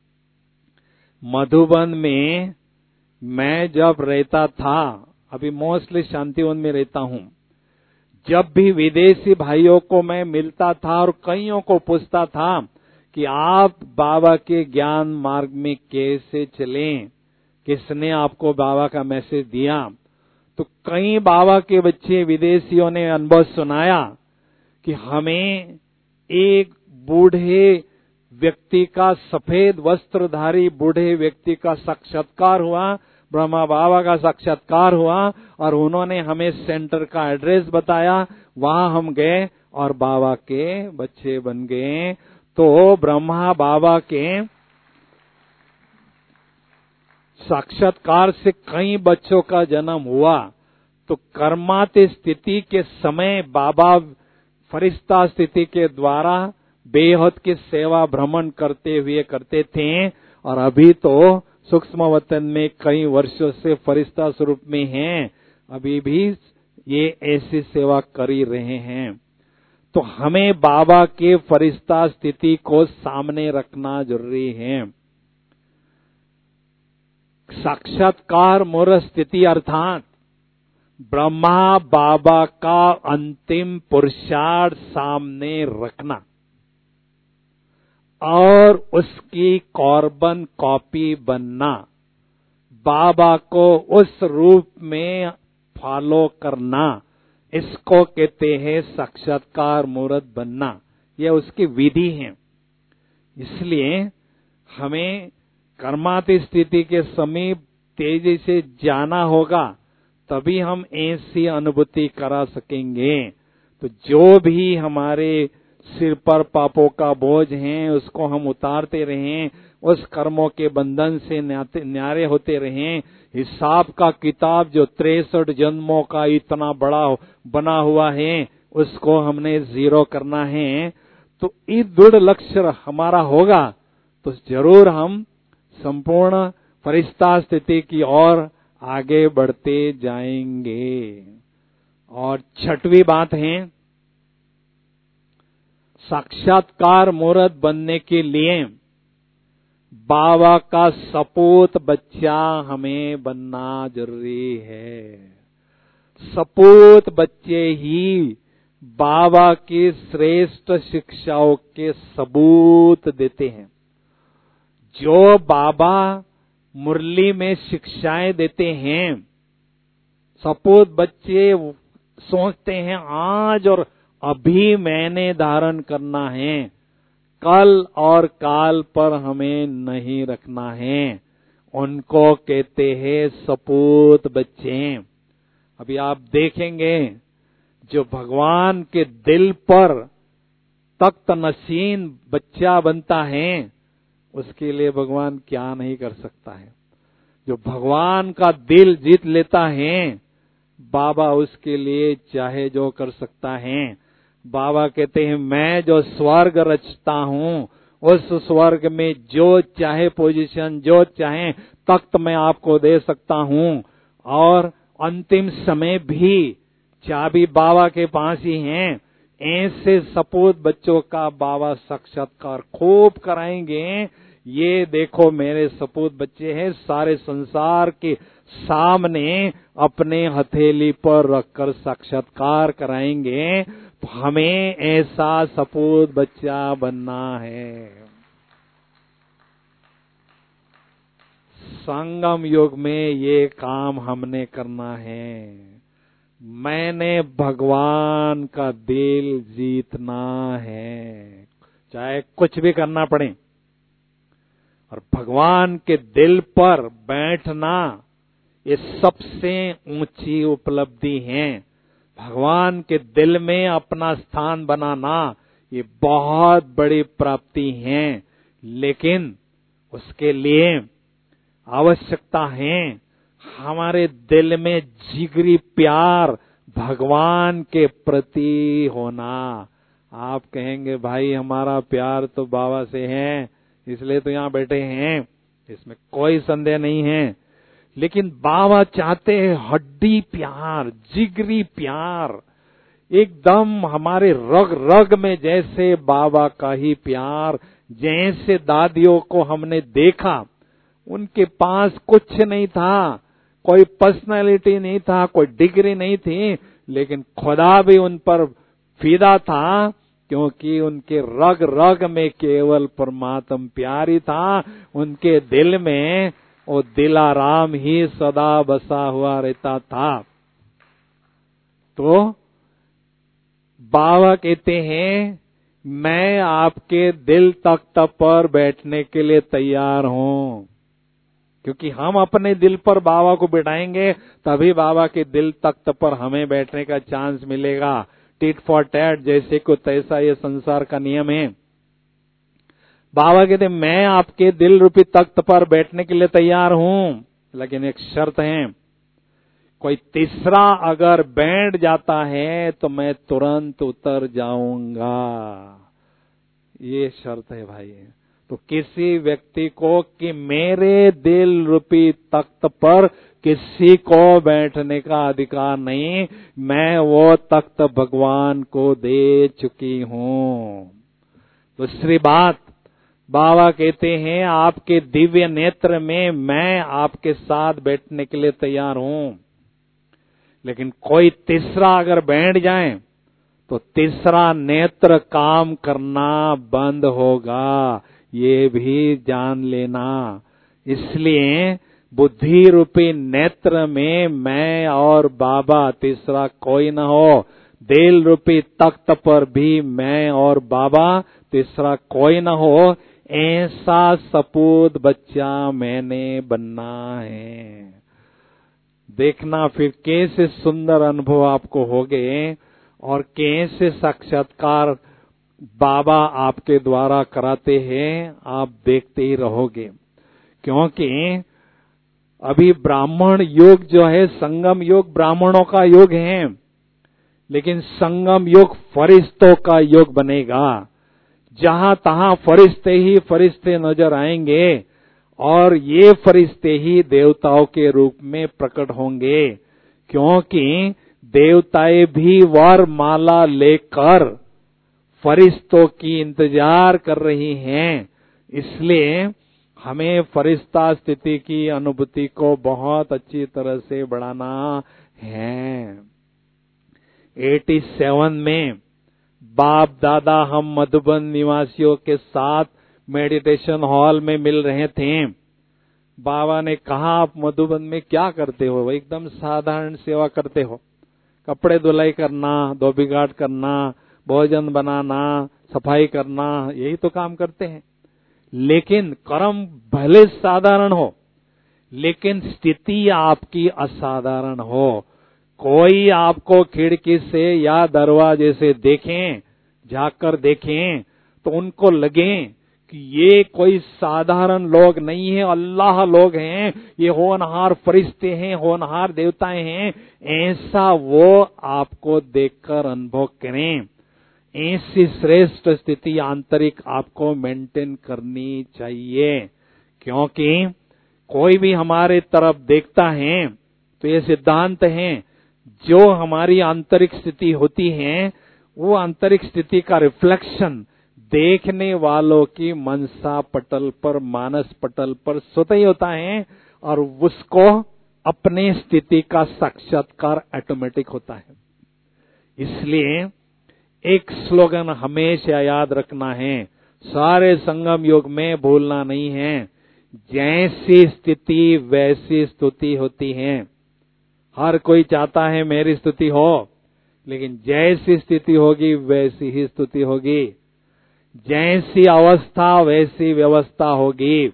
मधुबन में मैं जब रहता था, अभी मोस्टली शांतिवन में रहता हूं, जब भी विदेशी भाइयों को मैं मिलता था और कईयों को पूछता था कि आप बाबा के ज्ञान मार्ग में कैसे चलें, किसने आपको बाबा का मैसेज दिया, तो कई बाबा के बच्चे विदेशियों ने अनुभव सुनाया कि हमें एक बूढ़े व्यक्ति का, सफेद वस्त्रधारी बूढ़े व्यक्ति का साक्षात्कार हुआ, ब्रह्मा बाबा का साक्षात्कार हुआ, और उन्होंने हमें सेंटर का एड्रेस बताया। वहां हम गए और बाबा के बच्चे बन गए। तो ब्रह्मा बाबा के साक्षात्कार से कई बच्चों का जन्म हुआ। तो कर्मातीत स्थिति के समय बाबा फरिश्ता स्थिति के द्वारा बेहद की सेवा भ्रमण करते हुए करते थे, और अभी तो सूक्ष्म वतन में कई वर्षों से फरिश्ता स्वरूप में हैं, अभी भी ये ऐसी सेवा कर ही रहे हैं। तो हमें बाबा के फरिश्ता स्थिति को सामने रखना जरूरी है। साक्षात्कार मूर्त स्थिति अर्थात ब्रह्मा बाबा का अंतिम पुरुषार्थ सामने रखना और उसकी कॉर्बन कॉपी बनना, बाबा को उस रूप में फॉलो करना, इसको कहते हैं साक्षात्कार मूर्त बनना। यह उसकी विधि है। इसलिए हमें कर्माती स्थिति के समीप तेजी से जाना होगा, तभी हम ऐसी अनुभूति करा सकेंगे। तो जो भी हमारे सिर पर पापों का बोझ है उसको हम उतारते रहें, उस कर्मों के बंधन से न्यारे होते रहें। हिसाब का किताब जो 63 जन्मों का इतना बड़ा बना हुआ है उसको हमने जीरो करना है। तो ये दृढ़ लक्ष्य हमारा होगा तो जरूर हम संपूर्ण फरिश्ता स्थिति की ओर आगे बढ़ते जाएंगे। और छठवीं बात है, साक्षात्कार मूर्त बनने के लिए बाबा का सपूत बच्चा हमें बनना जरूरी है। सपूत बच्चे ही बाबा की श्रेष्ठ शिक्षाओं के सबूत देते हैं। जो बाबा मुरली में शिक्षाएं देते हैं, सपूत बच्चे सोचते हैं आज और अभी मैंने धारण करना है, कल और काल पर हमें नहीं रखना है। उनको कहते हैं सपूत बच्चे। अभी आप देखेंगे जो भगवान के दिल पर तख्त नशीन बच्चा बनता है उसके लिए भगवान क्या नहीं कर सकता है। जो भगवान का दिल जीत लेता है बाबा उसके लिए चाहे जो कर सकता है। बाबा कहते हैं मैं जो स्वर्ग रचता हूँ उस स्वर्ग में जो चाहे पोजीशन, जो चाहे तख्त मैं आपको दे सकता हूँ। और अंतिम समय भी चाबी बाबा के पास ही है। ऐसे सपूत बच्चों का बाबा साक्षात्कार खूब कराएंगे। ये देखो मेरे सपूत बच्चे हैं, सारे संसार के सामने अपने हथेली पर रखकर साक्षात्कार कराएंगे। तो हमें ऐसा सपूत बच्चा बनना है। संगम युग में ये काम हमने करना है। मैंने भगवान का दिल जीतना है, चाहे कुछ भी करना पड़े। और भगवान के दिल पर बैठना ये सबसे ऊंची उपलब्धि है। भगवान के दिल में अपना स्थान बनाना ये बहुत बड़ी प्राप्ति है। लेकिन उसके लिए आवश्यकता है हमारे दिल में जिगरी प्यार भगवान के प्रति होना। आप कहेंगे भाई हमारा प्यार तो बाबा से है इसलिए तो यहाँ बैठे हैं, इसमें कोई संदेह नहीं है। लेकिन बाबा चाहते हैं हड्डी प्यार, जिगरी प्यार, एकदम हमारे रग रग में जैसे बाबा का ही प्यार। जैसे दादियों को हमने देखा, उनके पास कुछ नहीं था, कोई पर्सनालिटी नहीं था, कोई डिग्री नहीं थी, लेकिन खुदा भी उन पर फिदा था क्योंकि उनके रग रग में केवल परमात्म प्यार ही था। उनके दिल में वो दिलाराम ही सदा बसा हुआ रहता था। तो बाबा कहते हैं मैं आपके दिल तख्त पर बैठने के लिए तैयार हूं, क्योंकि हम अपने दिल पर बाबा को बिठाएंगे तभी बाबा के दिल तख्त पर हमें बैठने का चांस मिलेगा। टिट फॉर टैट जैसे को तैसा ये संसार का नियम है। बाबा कहते मैं आपके दिल रूपी तख्त पर बैठने के लिए तैयार हूं, लेकिन एक शर्त है, कोई तीसरा अगर बैठ जाता है तो मैं तुरंत उतर जाऊंगा। ये शर्त है भाई। तो किसी व्यक्ति को कि मेरे दिल रूपी तख्त पर किसी को बैठने का अधिकार नहीं, मैं वो तख्त भगवान को दे चुकी हूं। दूसरी बात, बाबा कहते हैं आपके दिव्य नेत्र में मैं आपके साथ बैठने के लिए तैयार हूं, लेकिन कोई तीसरा अगर बैठ जाए तो तीसरा नेत्र काम करना बंद होगा, ये भी जान लेना। इसलिए बुद्धि रूपी नेत्र में मैं और बाबा, तीसरा कोई न हो। दिल रूपी तख्त पर भी मैं और बाबा, तीसरा कोई न हो। ऐसा सपूत बच्चा मैंने बनना है। देखना फिर कैसे सुंदर अनुभव आपको हो गए और कैसे साक्षात्कार बाबा आपके द्वारा कराते हैं, आप देखते ही रहोगे। क्योंकि अभी ब्राह्मण योग जो है, संगम योग ब्राह्मणों का योग है, लेकिन संगम योग फरिश्तों का योग बनेगा। जहां तहां फरिश्ते ही फरिश्ते नजर आएंगे और ये फरिश्ते ही देवताओं के रूप में प्रकट होंगे, क्योंकि देवताएं भी वर माला लेकर फरिश्तों की इंतजार कर रही हैं। इसलिए हमें फरिश्ता स्थिति की अनुभूति को बहुत अच्छी तरह से बढ़ाना है। 87 में बाप दादा हम मधुबन निवासियों के साथ मेडिटेशन हॉल में मिल रहे थे। बाबा ने कहा, आप मधुबन में क्या करते हो? एकदम साधारण सेवा करते हो, कपड़े धुलाई करना, धोबी घाट करना, भोजन बनाना, सफाई करना, यही तो काम करते हैं। लेकिन कर्म भले साधारण हो, लेकिन स्थिति आपकी असाधारण हो। कोई आपको खिड़की से या दरवाजे से देखें, झांककर देखें, तो उनको लगे कि ये कोई साधारण लोग नहीं है, अल्लाह लोग हैं, ये होनहार फरिश्ते हैं, होनहार देवताएं हैं। ऐसा वो आपको देखकर अनुभव करें। ऐसी श्रेष्ठ स्थिति आंतरिक आपको मेंटेन करनी चाहिए, क्योंकि कोई भी हमारे तरफ देखता है तो ये सिद्धांत है, जो हमारी आंतरिक स्थिति होती है वो आंतरिक स्थिति का रिफ्लेक्शन देखने वालों की मनसा पटल पर, मानस पटल पर स्वतः ही होता है और उसको अपने स्थिति का साक्षात्कार ऑटोमेटिक होता है। इसलिए एक स्लोगन हमेशा याद रखना है, सारे संगम योग में भूलना नहीं है, जैसी स्थिति वैसी स्तुति होती है। हर कोई चाहता है मेरी स्तुति हो, लेकिन जैसी स्थिति होगी वैसी ही स्तुति होगी, जैसी अवस्था वैसी व्यवस्था होगी।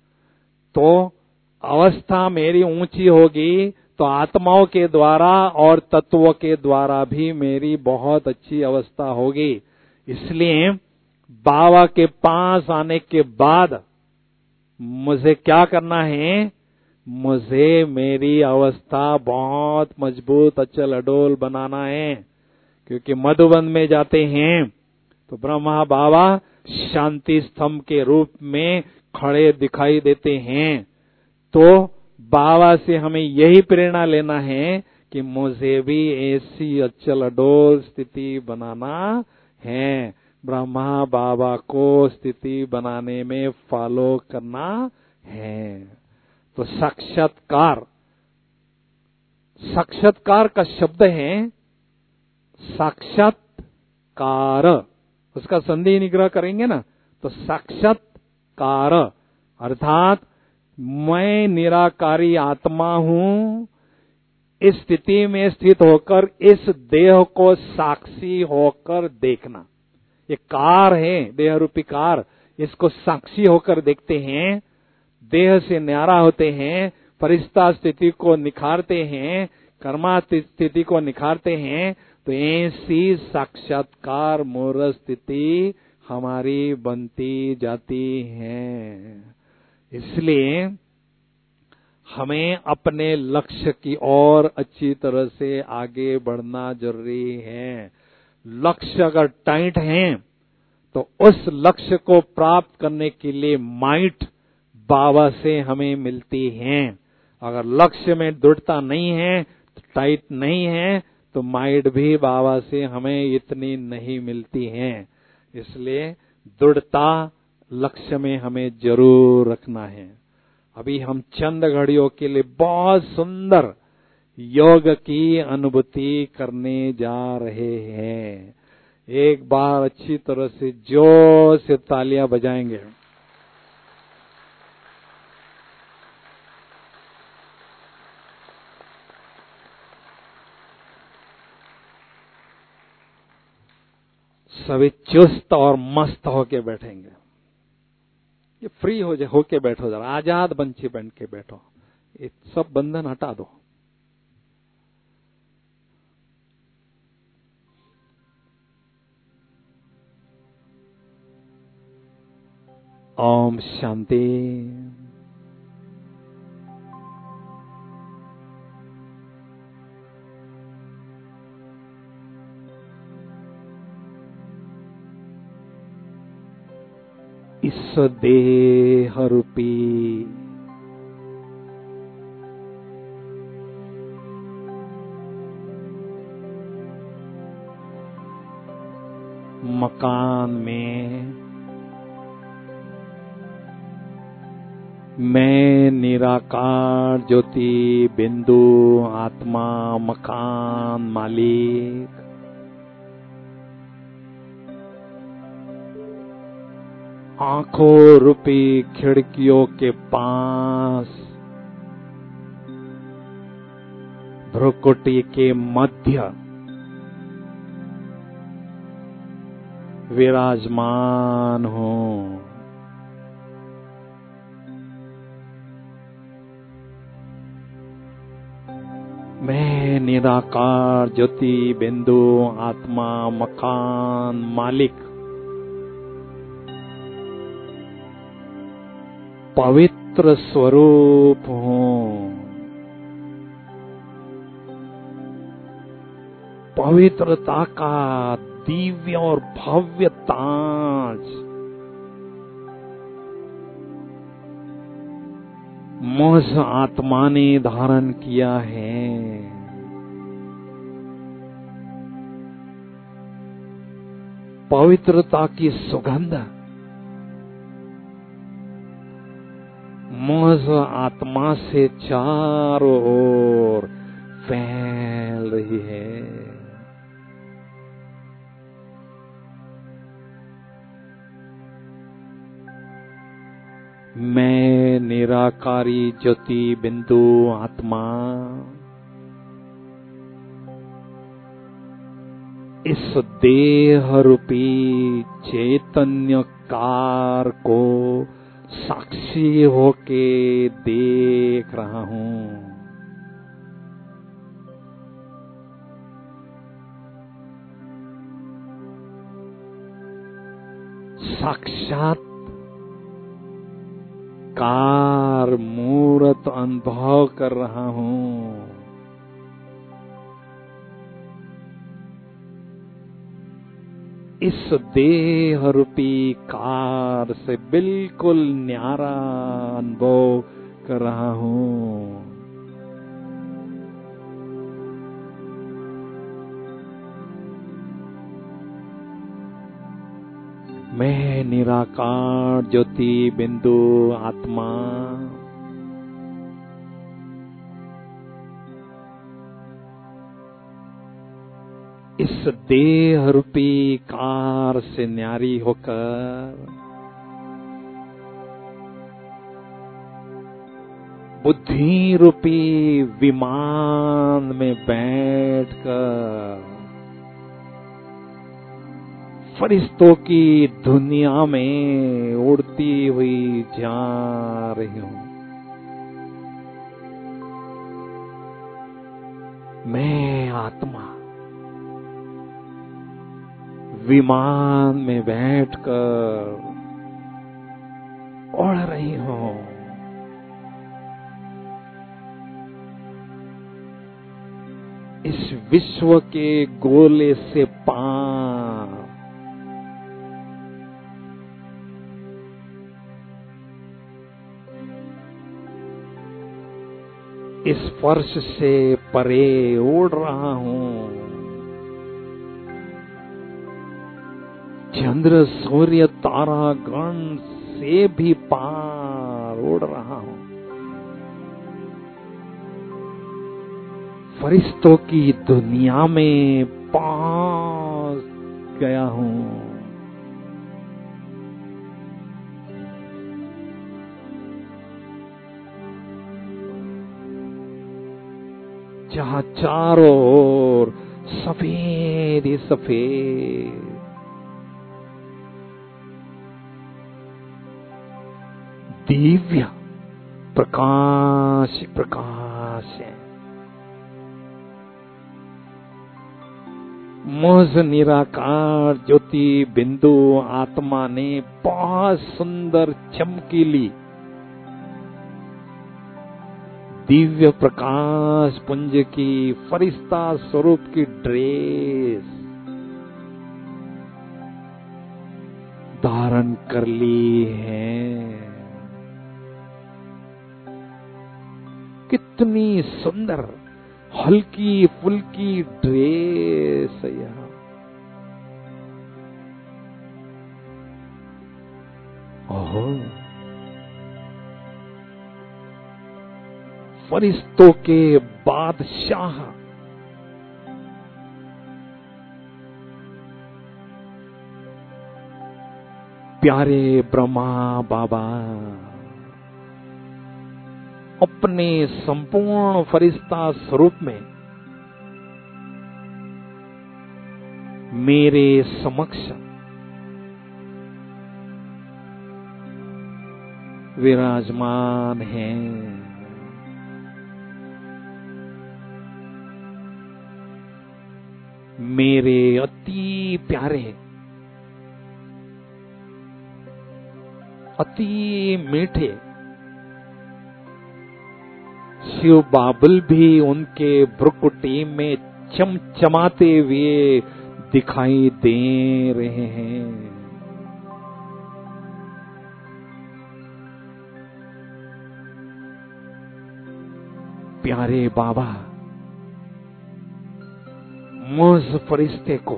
तो अवस्था मेरी ऊंची होगी तो आत्माओं के द्वारा और तत्वों के द्वारा भी मेरी बहुत अच्छी अवस्था होगी। इसलिए बाबा के पास आने के बाद मुझे क्या करना है? मुझे मेरी अवस्था बहुत मजबूत, अचल अडोल बनाना है। क्योंकि मधुबन में जाते हैं तो ब्रह्मा बाबा शांति स्तंभ के रूप में खड़े दिखाई देते हैं। तो बाबा से हमें यही प्रेरणा लेना है कि मुझे भी ऐसी अचल अडोल स्थिति बनाना है, ब्रह्मा बाबा को स्थिति बनाने में फॉलो करना है। तो साक्षात्कार, साक्षात्कार का शब्द है साक्षात्कार, उसका संधि निग्रह करेंगे ना तो साक्षात्कार अर्थात मैं निराकारी आत्मा हूं, इस स्थिति में स्थित होकर इस देह को साक्षी होकर देखना। ये कार है, देह रूपी कार, इसको साक्षी होकर देखते हैं, देह से न्यारा होते हैं, फरिश्ता स्थिति को निखारते हैं, कर्मा स्थिति को निखारते हैं। तो ऐसी साक्षात्कार मूर्त स्थिति हमारी बनती जाती है। इसलिए हमें अपने लक्ष्य की ओर अच्छी तरह से आगे बढ़ना जरूरी है। लक्ष्य अगर टाइट है तो उस लक्ष्य को प्राप्त करने के लिए माइट बाबा से हमें मिलती है। अगर लक्ष्य में दृढ़ता नहीं है, टाइट नहीं है, तो माइट भी बाबा से हमें इतनी नहीं मिलती है। इसलिए दृढ़ता लक्ष्य में हमें जरूर रखना है। अभी हम चंद घड़ियों के लिए बहुत सुंदर योग की अनुभूति करने जा रहे हैं। एक बार अच्छी तरह से जोर से तालियां बजाएंगे। सभी चुस्त और मस्त होके बैठेंगे। ये फ्री होके बैठो, जरा आजाद बंची बन के बैठो। ये सब बंधन हटा दो। ओम शांति। इस देह रूपी मकान में मैं निराकार ज्योति बिंदु आत्मा मकान मालिक आंखों रूपी खिड़कियों के पास भ्रुकुटी के मध्य विराजमान हूँ। मैं निराकार ज्योति बिंदु आत्मा मकान मालिक पवित्र स्वरूप हूँ। पवित्रता का दिव्य और भव्य ताज मुझ आत्मा ने धारण किया है। पवित्रता की सुगंध मुझ आत्मा से चारों ओर फैल रही है। मैं निराकारी ज्योति बिंदु आत्मा इस देह रूपी चैतन्य कार को साक्षी होके देख रहा हूँ। साक्षात कार मूर्त अनुभव कर रहा हूँ। इस देह रूपी कार से बिल्कुल न्यारा अनुभव कर रहा हूँ। मैं निराकार ज्योति बिंदु आत्मा इस देह रूपी कार से न्यारी होकर बुद्धि रूपी विमान में बैठकर फरिश्तों की दुनिया में उड़ती हुई जा रही हूँ। मैं आत्मा विमान में बैठकर उड़ रही हूँ। इस विश्व के गोले से पार इस फर्श से परे उड़ रहा हूं। चंद्र सूर्य तारा गण से भी पार उड़ रहा हूं। फरिश्तों की दुनिया में पहुंच गया हूं। जहां चारों ओर सफेद ही सफेद, दिव्य प्रकाश प्रकाश है। मुझ निराकार ज्योति बिंदु आत्मा ने बहुत सुंदर चमकीली दिव्य प्रकाश पुंज की फरिश्ता स्वरूप की ड्रेस धारण कर ली है। कितनी सुंदर हल्की फुल्की ड्रेस है यह। ओहो, फरिश्तों के बादशाह प्यारे ब्रह्मा बाबा अपने संपूर्ण फरिश्ता स्वरूप में मेरे समक्ष विराजमान हैं। मेरे अति प्यारे, अति मीठे शिव बाबुल भी उनके भ्रुकुटी में चमचमाते हुए दिखाई दे रहे हैं। प्यारे बाबा मुझ फरिश्ते को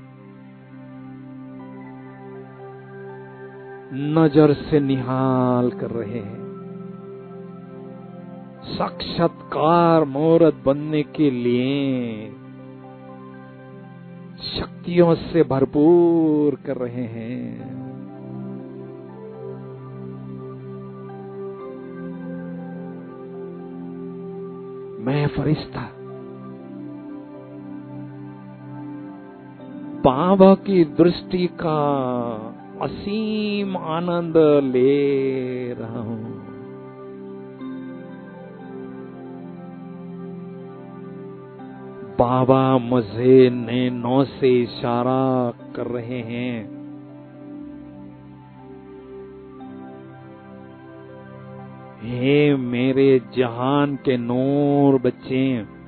नजर से निहाल कर रहे हैं। साक्षात्कार मूर्त बनने के लिए शक्तियों से भरपूर कर रहे हैं। मैं फरिश्ता बाबा की दृष्टि का असीम आनंद ले रहा हूं। बाबा मुझे नैनों से इशारा कर रहे हैं। हे मेरे जहान के नूर बच्चे,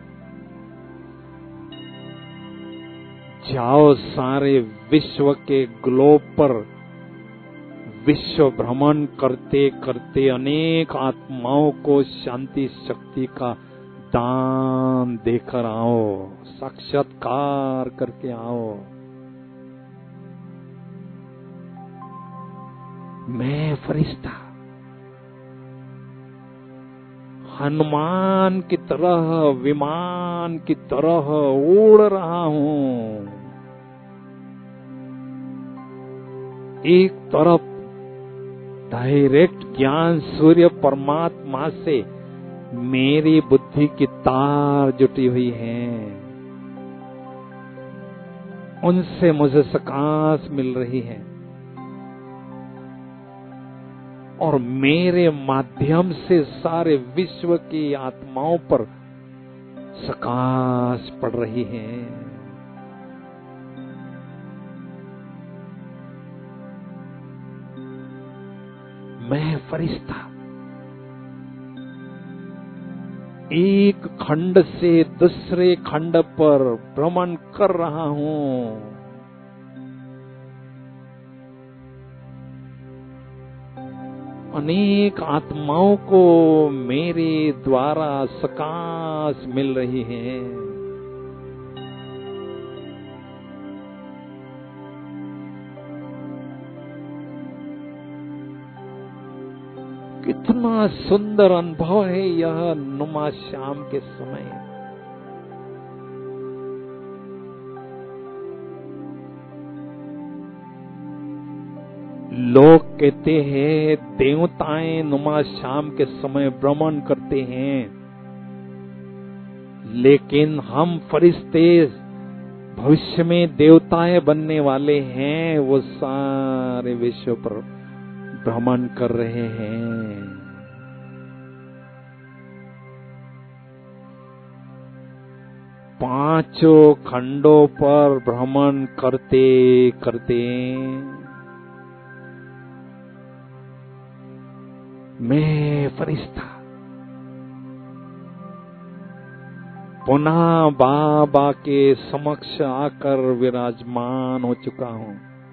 जाओ सारे विश्व के ग्लोब पर विश्व भ्रमण करते करते अनेक आत्माओं को शांति शक्ति का दान देकर आओ, साक्षात्कार करके आओ। मैं फरिश्ता हनुमान की तरह विमान की तरह उड़ रहा हूं। एक तरफ डायरेक्ट ज्ञान सूर्य परमात्मा से मेरी बुद्धि की तार जुटी हुई है, उनसे मुझे सकाश मिल रही है और मेरे माध्यम से सारे विश्व की आत्माओं पर सकाश पड़ रही है। मैं फरिश्ता एक खंड से दूसरे खंड पर भ्रमण कर रहा हूं। अनेक आत्माओं को मेरे द्वारा सकाश मिल रही है। कितना सुंदर अनुभव है यह नुमा शाम के समय। लोग कहते हैं देवताएं नुमा शाम के समय भ्रमण करते हैं, लेकिन हम फरिश्ते भविष्य में देवताएं बनने वाले हैं, वो सारे विश्व पर भ्रमण कर रहे हैं। पांचों खंडों पर भ्रमण करते करते मैं फरिश्ता पुनः बाबा के समक्ष आकर विराजमान हो चुका हूं।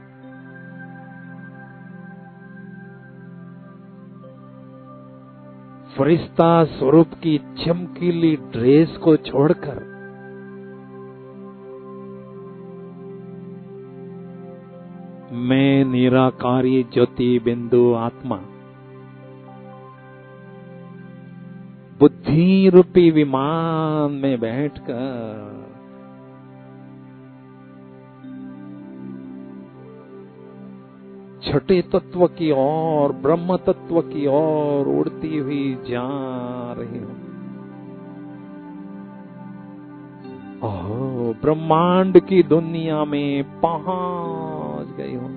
फरिश्ता स्वरूप की चमकीली ड्रेस को छोड़कर मैं निराकारी ज्योति बिंदु आत्मा बुद्धि रूपी विमान में बैठकर छठे तत्व की ओर, ब्रह्म तत्व की ओर उड़ती हुई जा रही हूं। ओह, ब्रह्मांड की दुनिया में पहुंच गई हूं,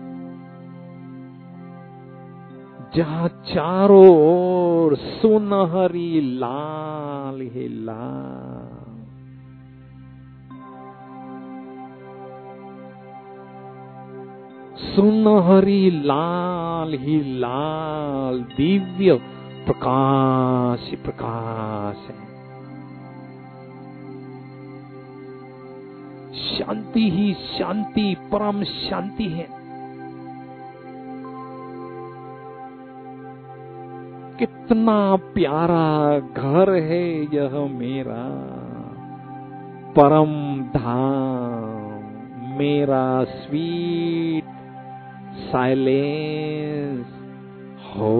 जहां चारों ओर सुनहरी लाल ही लाल, सुनहरी लाल ही लाल दिव्य प्रकाश ही प्रकाश है। शांति ही शांति, परम शांति है। कितना प्यारा घर है यह मेरा परम धाम, मेरा स्वीट साइलेंस हो।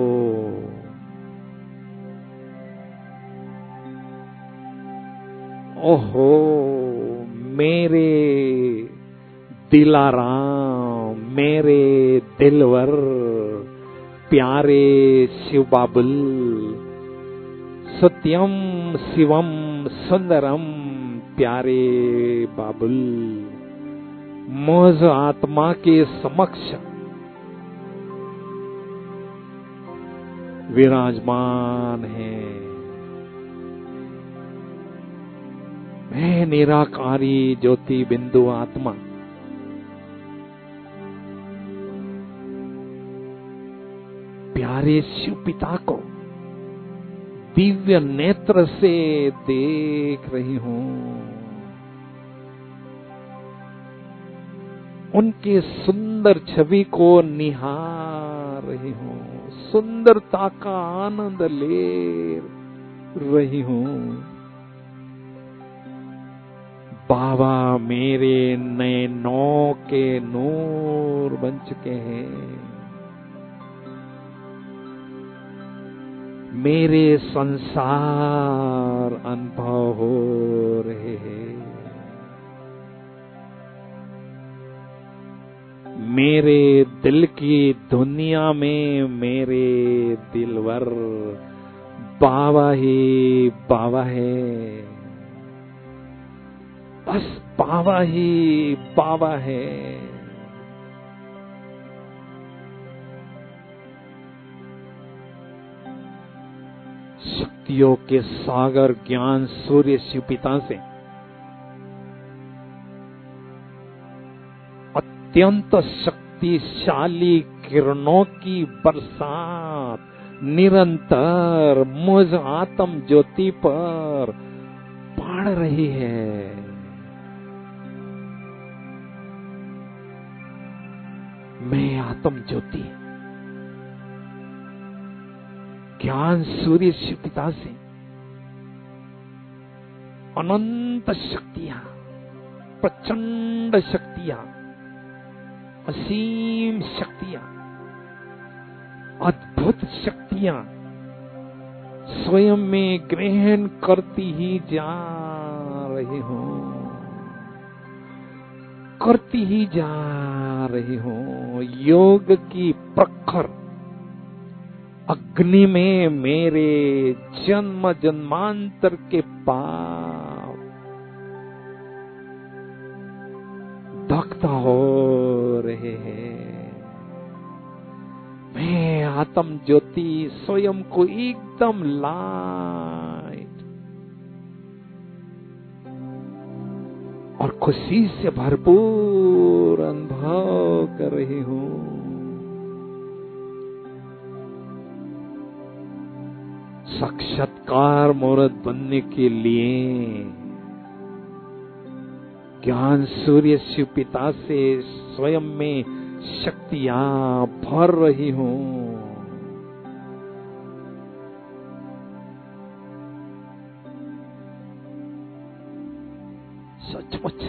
ओहो मेरे दिलाराम, मेरे दिलवर प्यारे शिव बाबुल, सत्यम शिवम सुंदरम प्यारे बाबुल मुझ आत्मा के समक्ष विराजमान है। मैं निराकारी ज्योति बिंदु आत्मा प्यारे शिव पिता को दिव्य नेत्र से देख रही हूं। उनके सुंदर छवि को निहार रही हूं, सुंदरता का आनंद ले रही हूं। बाबा मेरे नैनों के नूर बन चुके हैं, मेरे संसार अनुभव हो रहे हैं। मेरे दिल की दुनिया में मेरे दिलवर बाबा ही बाबा है, बस बाबा ही बाबा है। शक्तियों के सागर ज्ञान सूर्य शिव पिता से अत्यंत शक्तिशाली किरणों की बरसात निरंतर मुझ आत्म ज्योति पर पड़ रही है। मैं आत्म ज्योति ज्ञान सूर्य शिव पिता से अनंत शक्तियां, प्रचंड शक्तियां, असीम शक्तियां, अद्भुत शक्तियां स्वयं में ग्रहण करती ही जा रही हो, करती ही जा रही हो। योग की प्रखर अग्नि में मेरे जन्म जन्मांतर के पाप दग्ध हो रहे हैं। मैं आत्म ज्योति स्वयं को एकदम लाइट और खुशी से भरपूर अनुभव कर रही हूं। साक्षात्कार मूर्त बनने के लिए ज्ञान सूर्य शिव पिता से स्वयं में शक्तियां भर रही हूं। सचमुच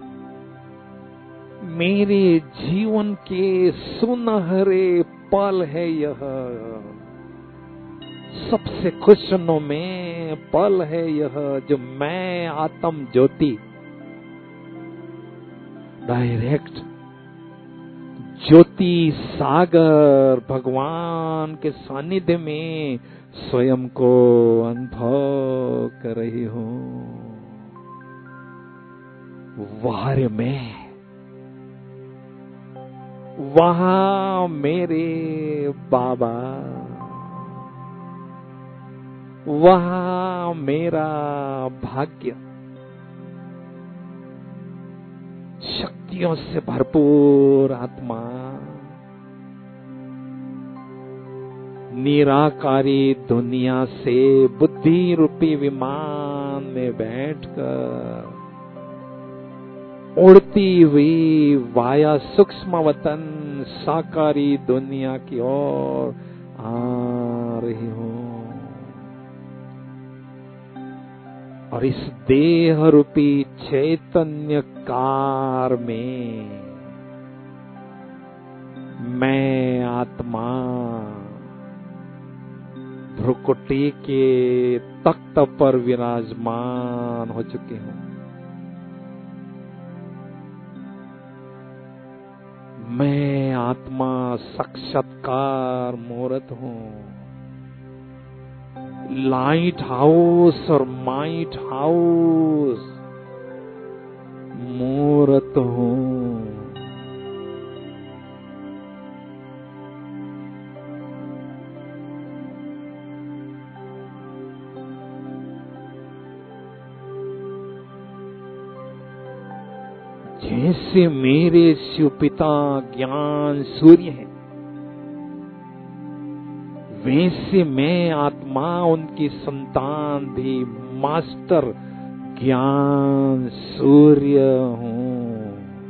मेरे जीवन के सुनहरे पल है यह, सबसे खुशनुमा में पल है यह, जो मैं आत्म ज्योति डायरेक्ट ज्योति सागर भगवान के सानिध्य में स्वयं को अनुभव कर रही हूं। वार्य में वहां मेरे बाबा, वहां मेरा भाग्य, शक्तियों से भरपूर आत्मा निराकारी दुनिया से बुद्धि रूपी विमान में बैठकर उड़ती हुई वाया सूक्ष्म वतन साकारी दुनिया की ओर आ रही हूं। और इस देह रूपी चैतन्य कार में मैं आत्मा भ्रुकुटी के तख्त पर विराजमान हो चुकी हूं। मैं आत्मा साक्षात्कार मूर्त हूं। लाइट हाउस और माइट हाउस मूर्त हूं। जैसे मेरे शिव पिता ज्ञान सूर्य हैं, वैसे मैं आत्मा उनकी संतान भी मास्टर ज्ञान सूर्य हूं।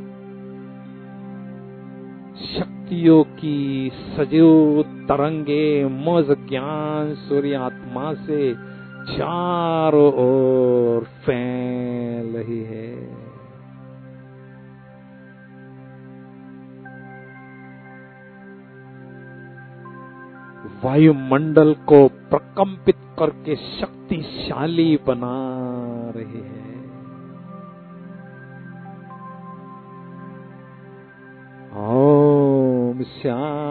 शक्तियों की सजीव तरंगे मुझ ज्ञान सूर्य आत्मा से चारों ओर फैल रही है। वायुमंडल को प्रकंपित करके शक्तिशाली बना रहे हैं। ओम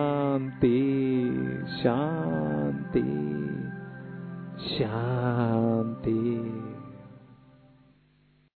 शांति शांति शांति।